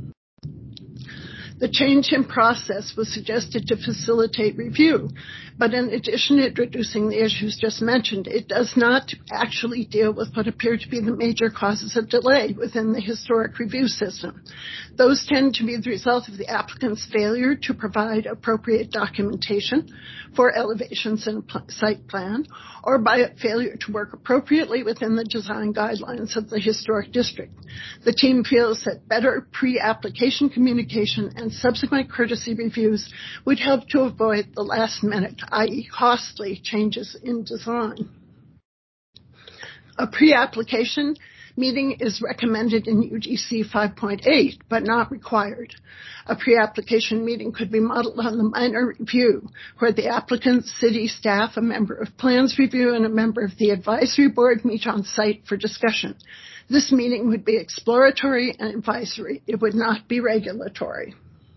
The change in process was suggested to facilitate review, but in addition to reducing the issues just mentioned, it does not actually deal with what appear to be the major causes of delay within the historic review system. Those tend to be the result of the applicant's failure to provide appropriate documentation for elevations in a site plan, or by failure to work appropriately within the design guidelines of the historic district. The team feels that better pre-application communication and subsequent courtesy reviews would help to avoid the last-minute, that is costly, changes in design. A pre-application meeting is recommended in U D C five point eight, but not required. A pre-application meeting could be modeled on the minor review, where the applicant, city staff, a member of Plans Review, and a member of the advisory board meet on site for discussion. This meeting would be exploratory and advisory. It would not be regulatory.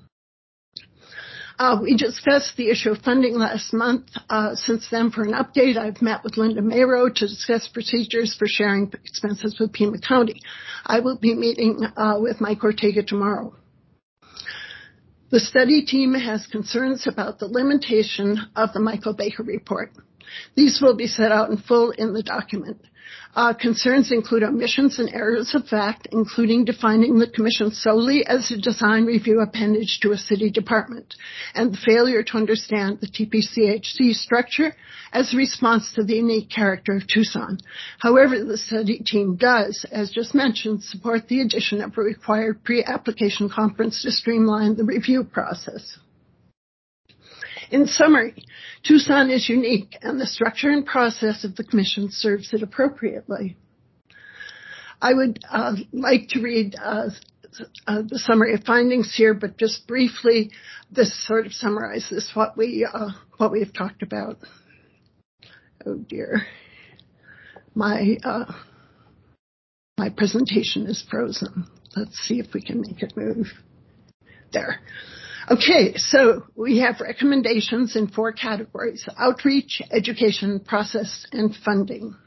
Uh, we discussed the issue of funding last month. Uh, since then, for an update, I've met with Linda Mayrow to discuss procedures for sharing expenses with Pima County. I will be meeting uh, with Mike Ortega tomorrow. The study team has concerns about the limitation of the Michael Baker Report. These will be set out in full in the document. Uh, concerns include omissions and errors of fact, including defining the Commission solely as a design review appendage to a city department, and the failure to understand the T P C H C structure as a response to the unique character of Tucson. However, the study team does, as just mentioned, support the addition of a required pre-application conference to streamline the review process. In summary, Tucson is unique, and the structure and process of the Commission serves it appropriately. I would uh, like to read uh, uh, the summary of findings here, but just briefly, this sort of summarizes what we uh, what we've talked about. Oh dear, my uh, my presentation is frozen. Let's see if we can make it move. There. Okay, so we have recommendations in four categories: outreach, education, process, and funding.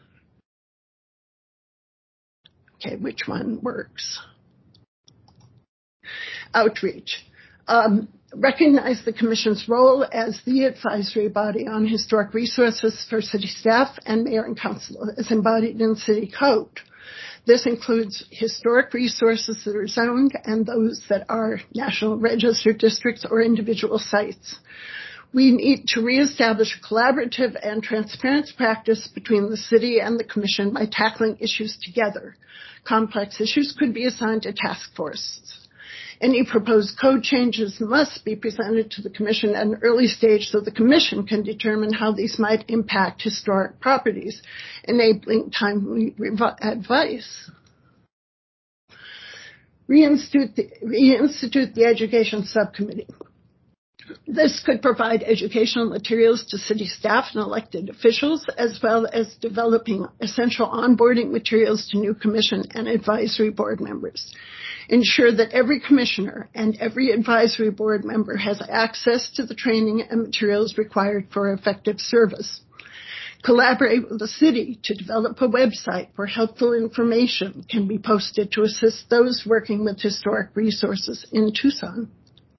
Okay, which one works? Outreach. Um, recognize the Commission's role as the advisory body on historic resources for city staff and mayor and council as embodied in city code. This includes historic resources that are zoned and those that are National Register districts or individual sites. We need to reestablish a collaborative and transparent practice between the city and the Commission by tackling issues together. Complex issues could be assigned to task forces. Any proposed code changes must be presented to the Commission at an early stage so the Commission can determine how these might impact historic properties, enabling timely advice. Reinstitute the, reinstitute the Education Subcommittee. This could provide educational materials to city staff and elected officials, as well as developing essential onboarding materials to new commission and advisory board members. Ensure that every commissioner and every advisory board member has access to the training and materials required for effective service. Collaborate with the city to develop a website where helpful information can be posted to assist those working with historic resources in Tucson.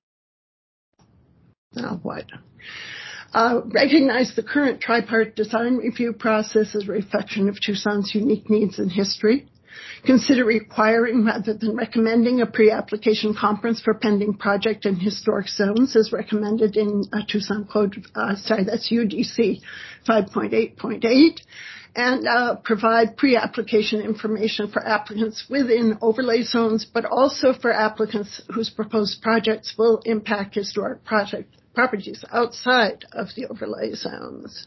Now what? Uh, recognize the current tripartite design review process as a reflection of Tucson's unique needs and history. Consider requiring rather than recommending a pre-application conference for pending project in historic zones as recommended in uh, Tucson Code, uh, sorry, that's U D C five point eight point eight. And uh, provide pre-application information for applicants within overlay zones, but also for applicants whose proposed projects will impact historic project properties outside of the overlay zones.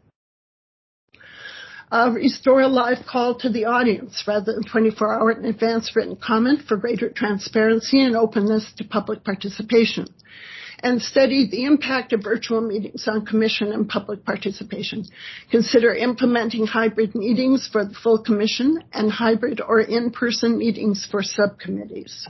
Uh, restore a live call to the audience rather than twenty-four hour in advance written comment for greater transparency and openness to public participation. And study the impact of virtual meetings on commission and public participation. Consider implementing hybrid meetings for the full commission and hybrid or in-person meetings for subcommittees.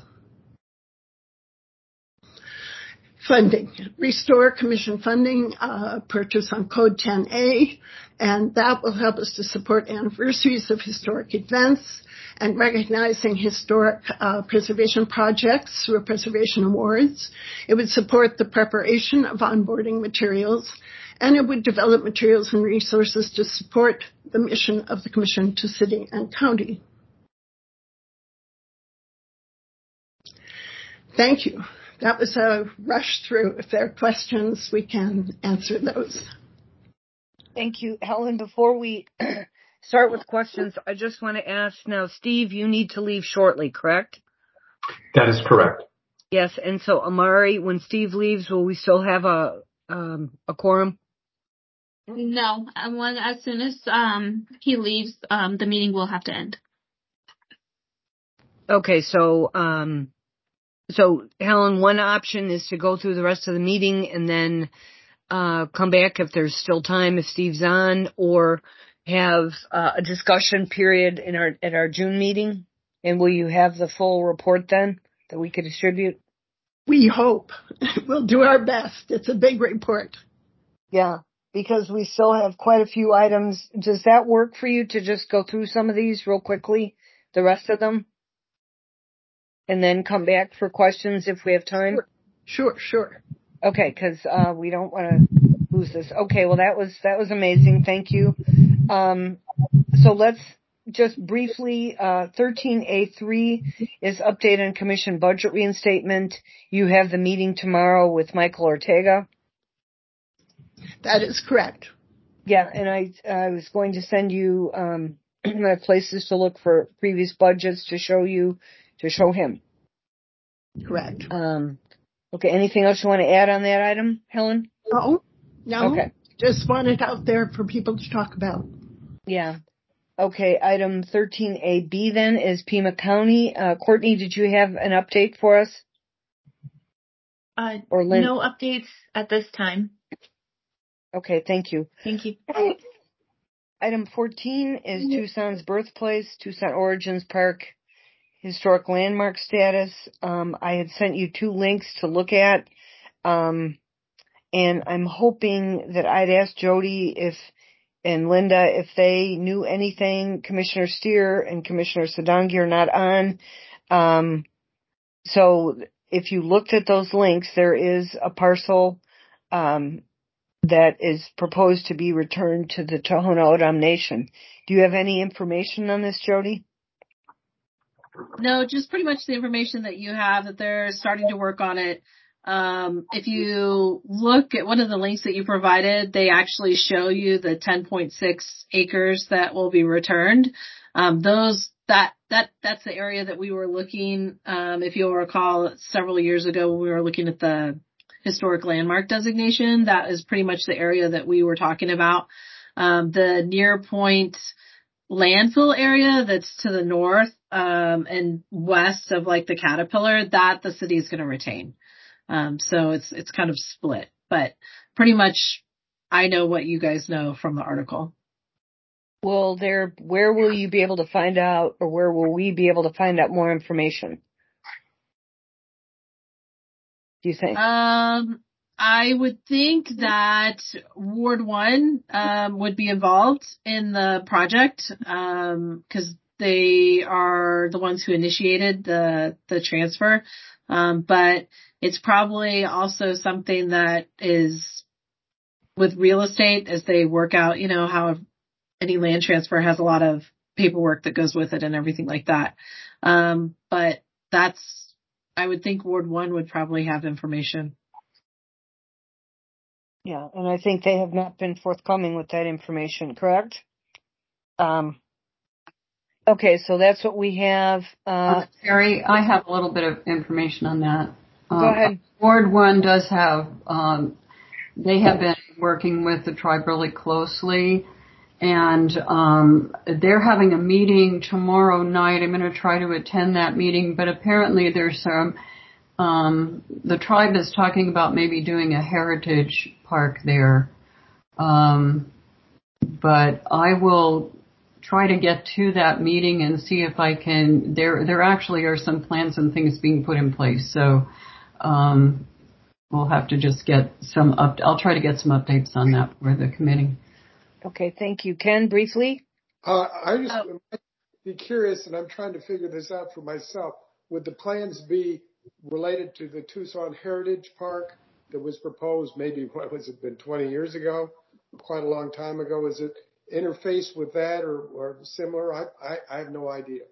Funding. Restore commission funding uh, per Tucson Code ten A, and that will help us to support anniversaries of historic events and recognizing historic uh, preservation projects through preservation awards. It would support the preparation of onboarding materials, and it would develop materials and resources to support the mission of the Commission to city and county. Thank you. That was a rush through. If there are questions, we can answer those. Thank you, Helen. Before we start with questions, I just want to ask now, Steve, you need to leave shortly, correct? That is correct. Yes, and so Amari, when Steve leaves, will we still have a um, a quorum? No, when, as soon as um, he leaves, um, the meeting will have to end. Okay, so um, so Helen, one option is to go through the rest of the meeting and then uh, come back if there's still time if Steve's on, or have uh, a discussion period in our at our June meeting. And will you have the full report then that we could distribute? We hope. We'll do our best. It's a big report. Yeah, because we still have quite a few items. Does that work for you to just go through some of these real quickly, the rest of them? And then come back for questions if we have time? Sure, sure. sure. Okay, because uh, we don't want to lose this. Okay, well, that was that was amazing. Thank you. Um, so let's just briefly, uh, thirteen A three is update on commission budget reinstatement. You have the meeting tomorrow with Michael Ortega. That is correct. Yeah, and I I was going to send you um, places to look for previous budgets to show you, to show him. Correct. Um, okay, anything else you want to add on that item, Helen? No, no. Okay. Just want it out there for people to talk about. Yeah. Okay, item thirteen A B then is Pima County. Uh, Courtney, did you have an update for us? Uh, Or Lynn? No updates at this time. Okay, thank you. Thank you. Item fourteen is Tucson's birthplace, Tucson Origins Park historic landmark status. Um, I had sent you two links to look at. Um, and I'm hoping that I'd ask Jody if, and Linda, if they knew anything. Commissioner Steer and Commissioner Sadongi are not on. Um, so if you looked at those links, there is a parcel, um, that is proposed to be returned to the Tohono O'odham Nation. Do you have any information on this, Jody? No, just pretty much the information that you have, that they're starting to work on it. Um, if you look at one of the links that you provided, they actually show you the ten point six acres that will be returned. Um, those, that, that, that's the area that we were looking, um, if you'll recall several years ago when we were looking at the historic landmark designation, that is pretty much the area that we were talking about. Um, the near point landfill area that's to the north, um, and west of like the Caterpillar, that the city is going to retain. Um, so it's, it's kind of split, but pretty much I know what you guys know from the article. Will there, where will you be able to find out, or where will we be able to find out more information? Do you think? Um, I would think that Ward one, um, would be involved in the project, um, cause they are the ones who initiated the, the transfer. Um, but it's probably also something that is with real estate as they work out, you know, how any land transfer has a lot of paperwork that goes with it and everything like that. Um, but that's, I would think Ward one would probably have information. Yeah, and I think they have not been forthcoming with that information, correct? Um, okay, so that's what we have. Uh, uh, Terry, I have a little bit of information on that. Go um, ahead. Ward one does have, um, they have been working with the tribe really closely, and um, they're having a meeting tomorrow night. I'm going to try to attend that meeting, but apparently there's some, um, the tribe is talking about maybe doing a heritage park there. Um, but I will try to get to that meeting and see if I can, there, there actually are some plans and things being put in place. So, um, we'll have to just get some up, I'll try to get some updates on that for the committee. Okay, thank you. Ken, briefly? Uh, I just oh. be curious, and I'm trying to figure this out for myself. Would the plans be related to the Tucson Heritage Park that was proposed maybe, what was it, been twenty years ago, quite a long time ago? Is it interfaced with that or, or similar? I, I, I have no idea.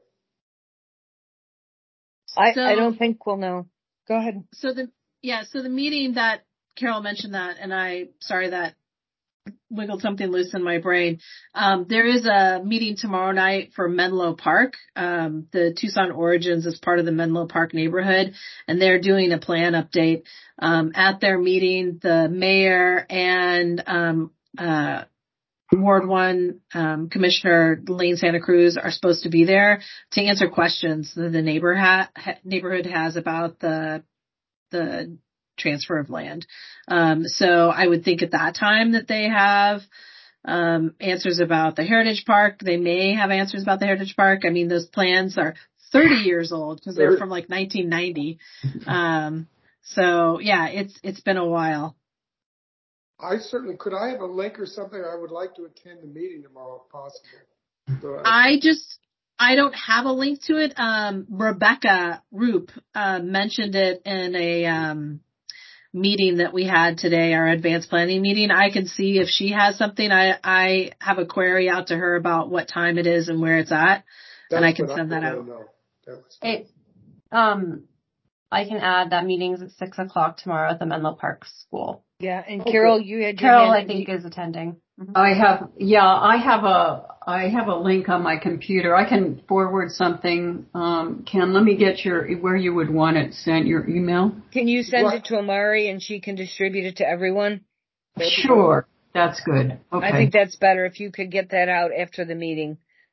I, so, I don't think we'll know. Go ahead. So the, yeah, so the meeting that Carol mentioned that, and I, sorry that wiggled something loose in my brain. Um, there is a meeting tomorrow night for Menlo Park. Um, the Tucson Origins is part of the Menlo Park neighborhood, and they're doing a plan update. Um, at their meeting, the mayor and, um, uh, Ward one, um, Commissioner Lane Santa Cruz are supposed to be there to answer questions that the neighbor ha- neighborhood has about the, the transfer of land. Um, so I would think at that time that they have, um, answers about the Heritage Park. They may have answers about the Heritage Park. I mean, those plans are thirty years old because they're from like nineteen ninety. Um, so yeah, it's, it's been a while. I certainly could. I have a link or something. I would like to attend the meeting tomorrow if possible. So I, I just, I don't have a link to it. Um, Rebecca Roop, uh, mentioned it in a, um, meeting that we had today, our advanced planning meeting. I can see if she has something. I, I have a query out to her about what time it is and where it's at, That's and I can send I that out. That it, um, I can add that meeting's at six o'clock tomorrow at the Menlo Park School. Yeah, and okay. Carol, you had Carol, I think, is attending. Mm-hmm. I have, yeah, I have a, I have a link on my computer. I can forward something. Um, Ken, let me get your, where you would want it sent, your email. Can you send what? it to Amari and she can distribute it to everyone? Sure. That's good. Okay. I think that's better if you could get that out after the meeting.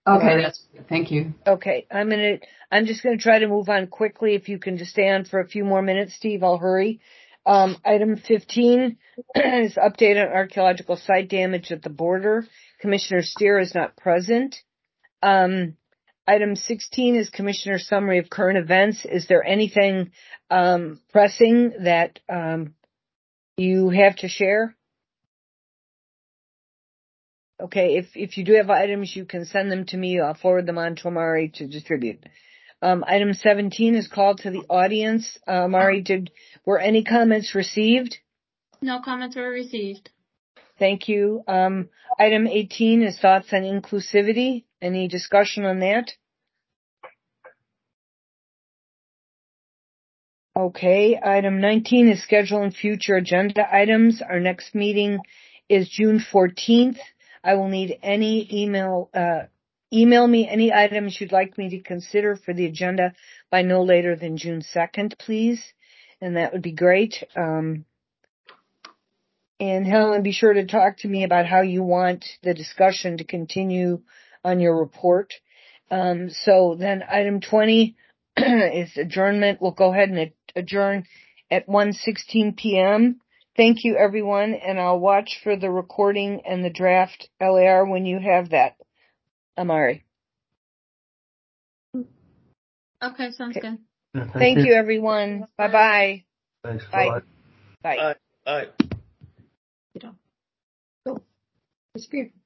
Okay, that's good. Thank you. Okay, I'm gonna, I'm just gonna try to move on quickly. If you can just stay on for a few more minutes, Steve, I'll hurry. Um, item fifteen is update on archaeological site damage at the border. Commissioner Steer is not present. Um, item sixteen is Commissioner summary of current events. Is there anything, um, pressing that, um, you have to share? Okay, if, if you do have items, you can send them to me. I'll forward them on to Amari to distribute. Um, item seventeen is called to the audience. Uh, Amari, did, were any comments received? No comments were received. Thank you. Um, item eighteen is thoughts on inclusivity. Any discussion on that? Okay, item nineteen is schedule and future agenda items. Our next meeting is June fourteenth. I will need any email, uh, email me any items you'd like me to consider for the agenda by no later than June second, please. And that would be great. Um, and Helen, be sure to talk to me about how you want the discussion to continue on your report. Um, so then item twenty is adjournment. We'll go ahead and adjourn at one sixteen p.m. Thank you, everyone, and I'll watch for the recording and the draft L A R when you have that, Amari. Okay, sounds Okay. good. Yeah, thank, Thank you. you, everyone. Bye-bye. Thanks. Bye. Bye. Bye. Bye. Bye. You know. Go. Disappear.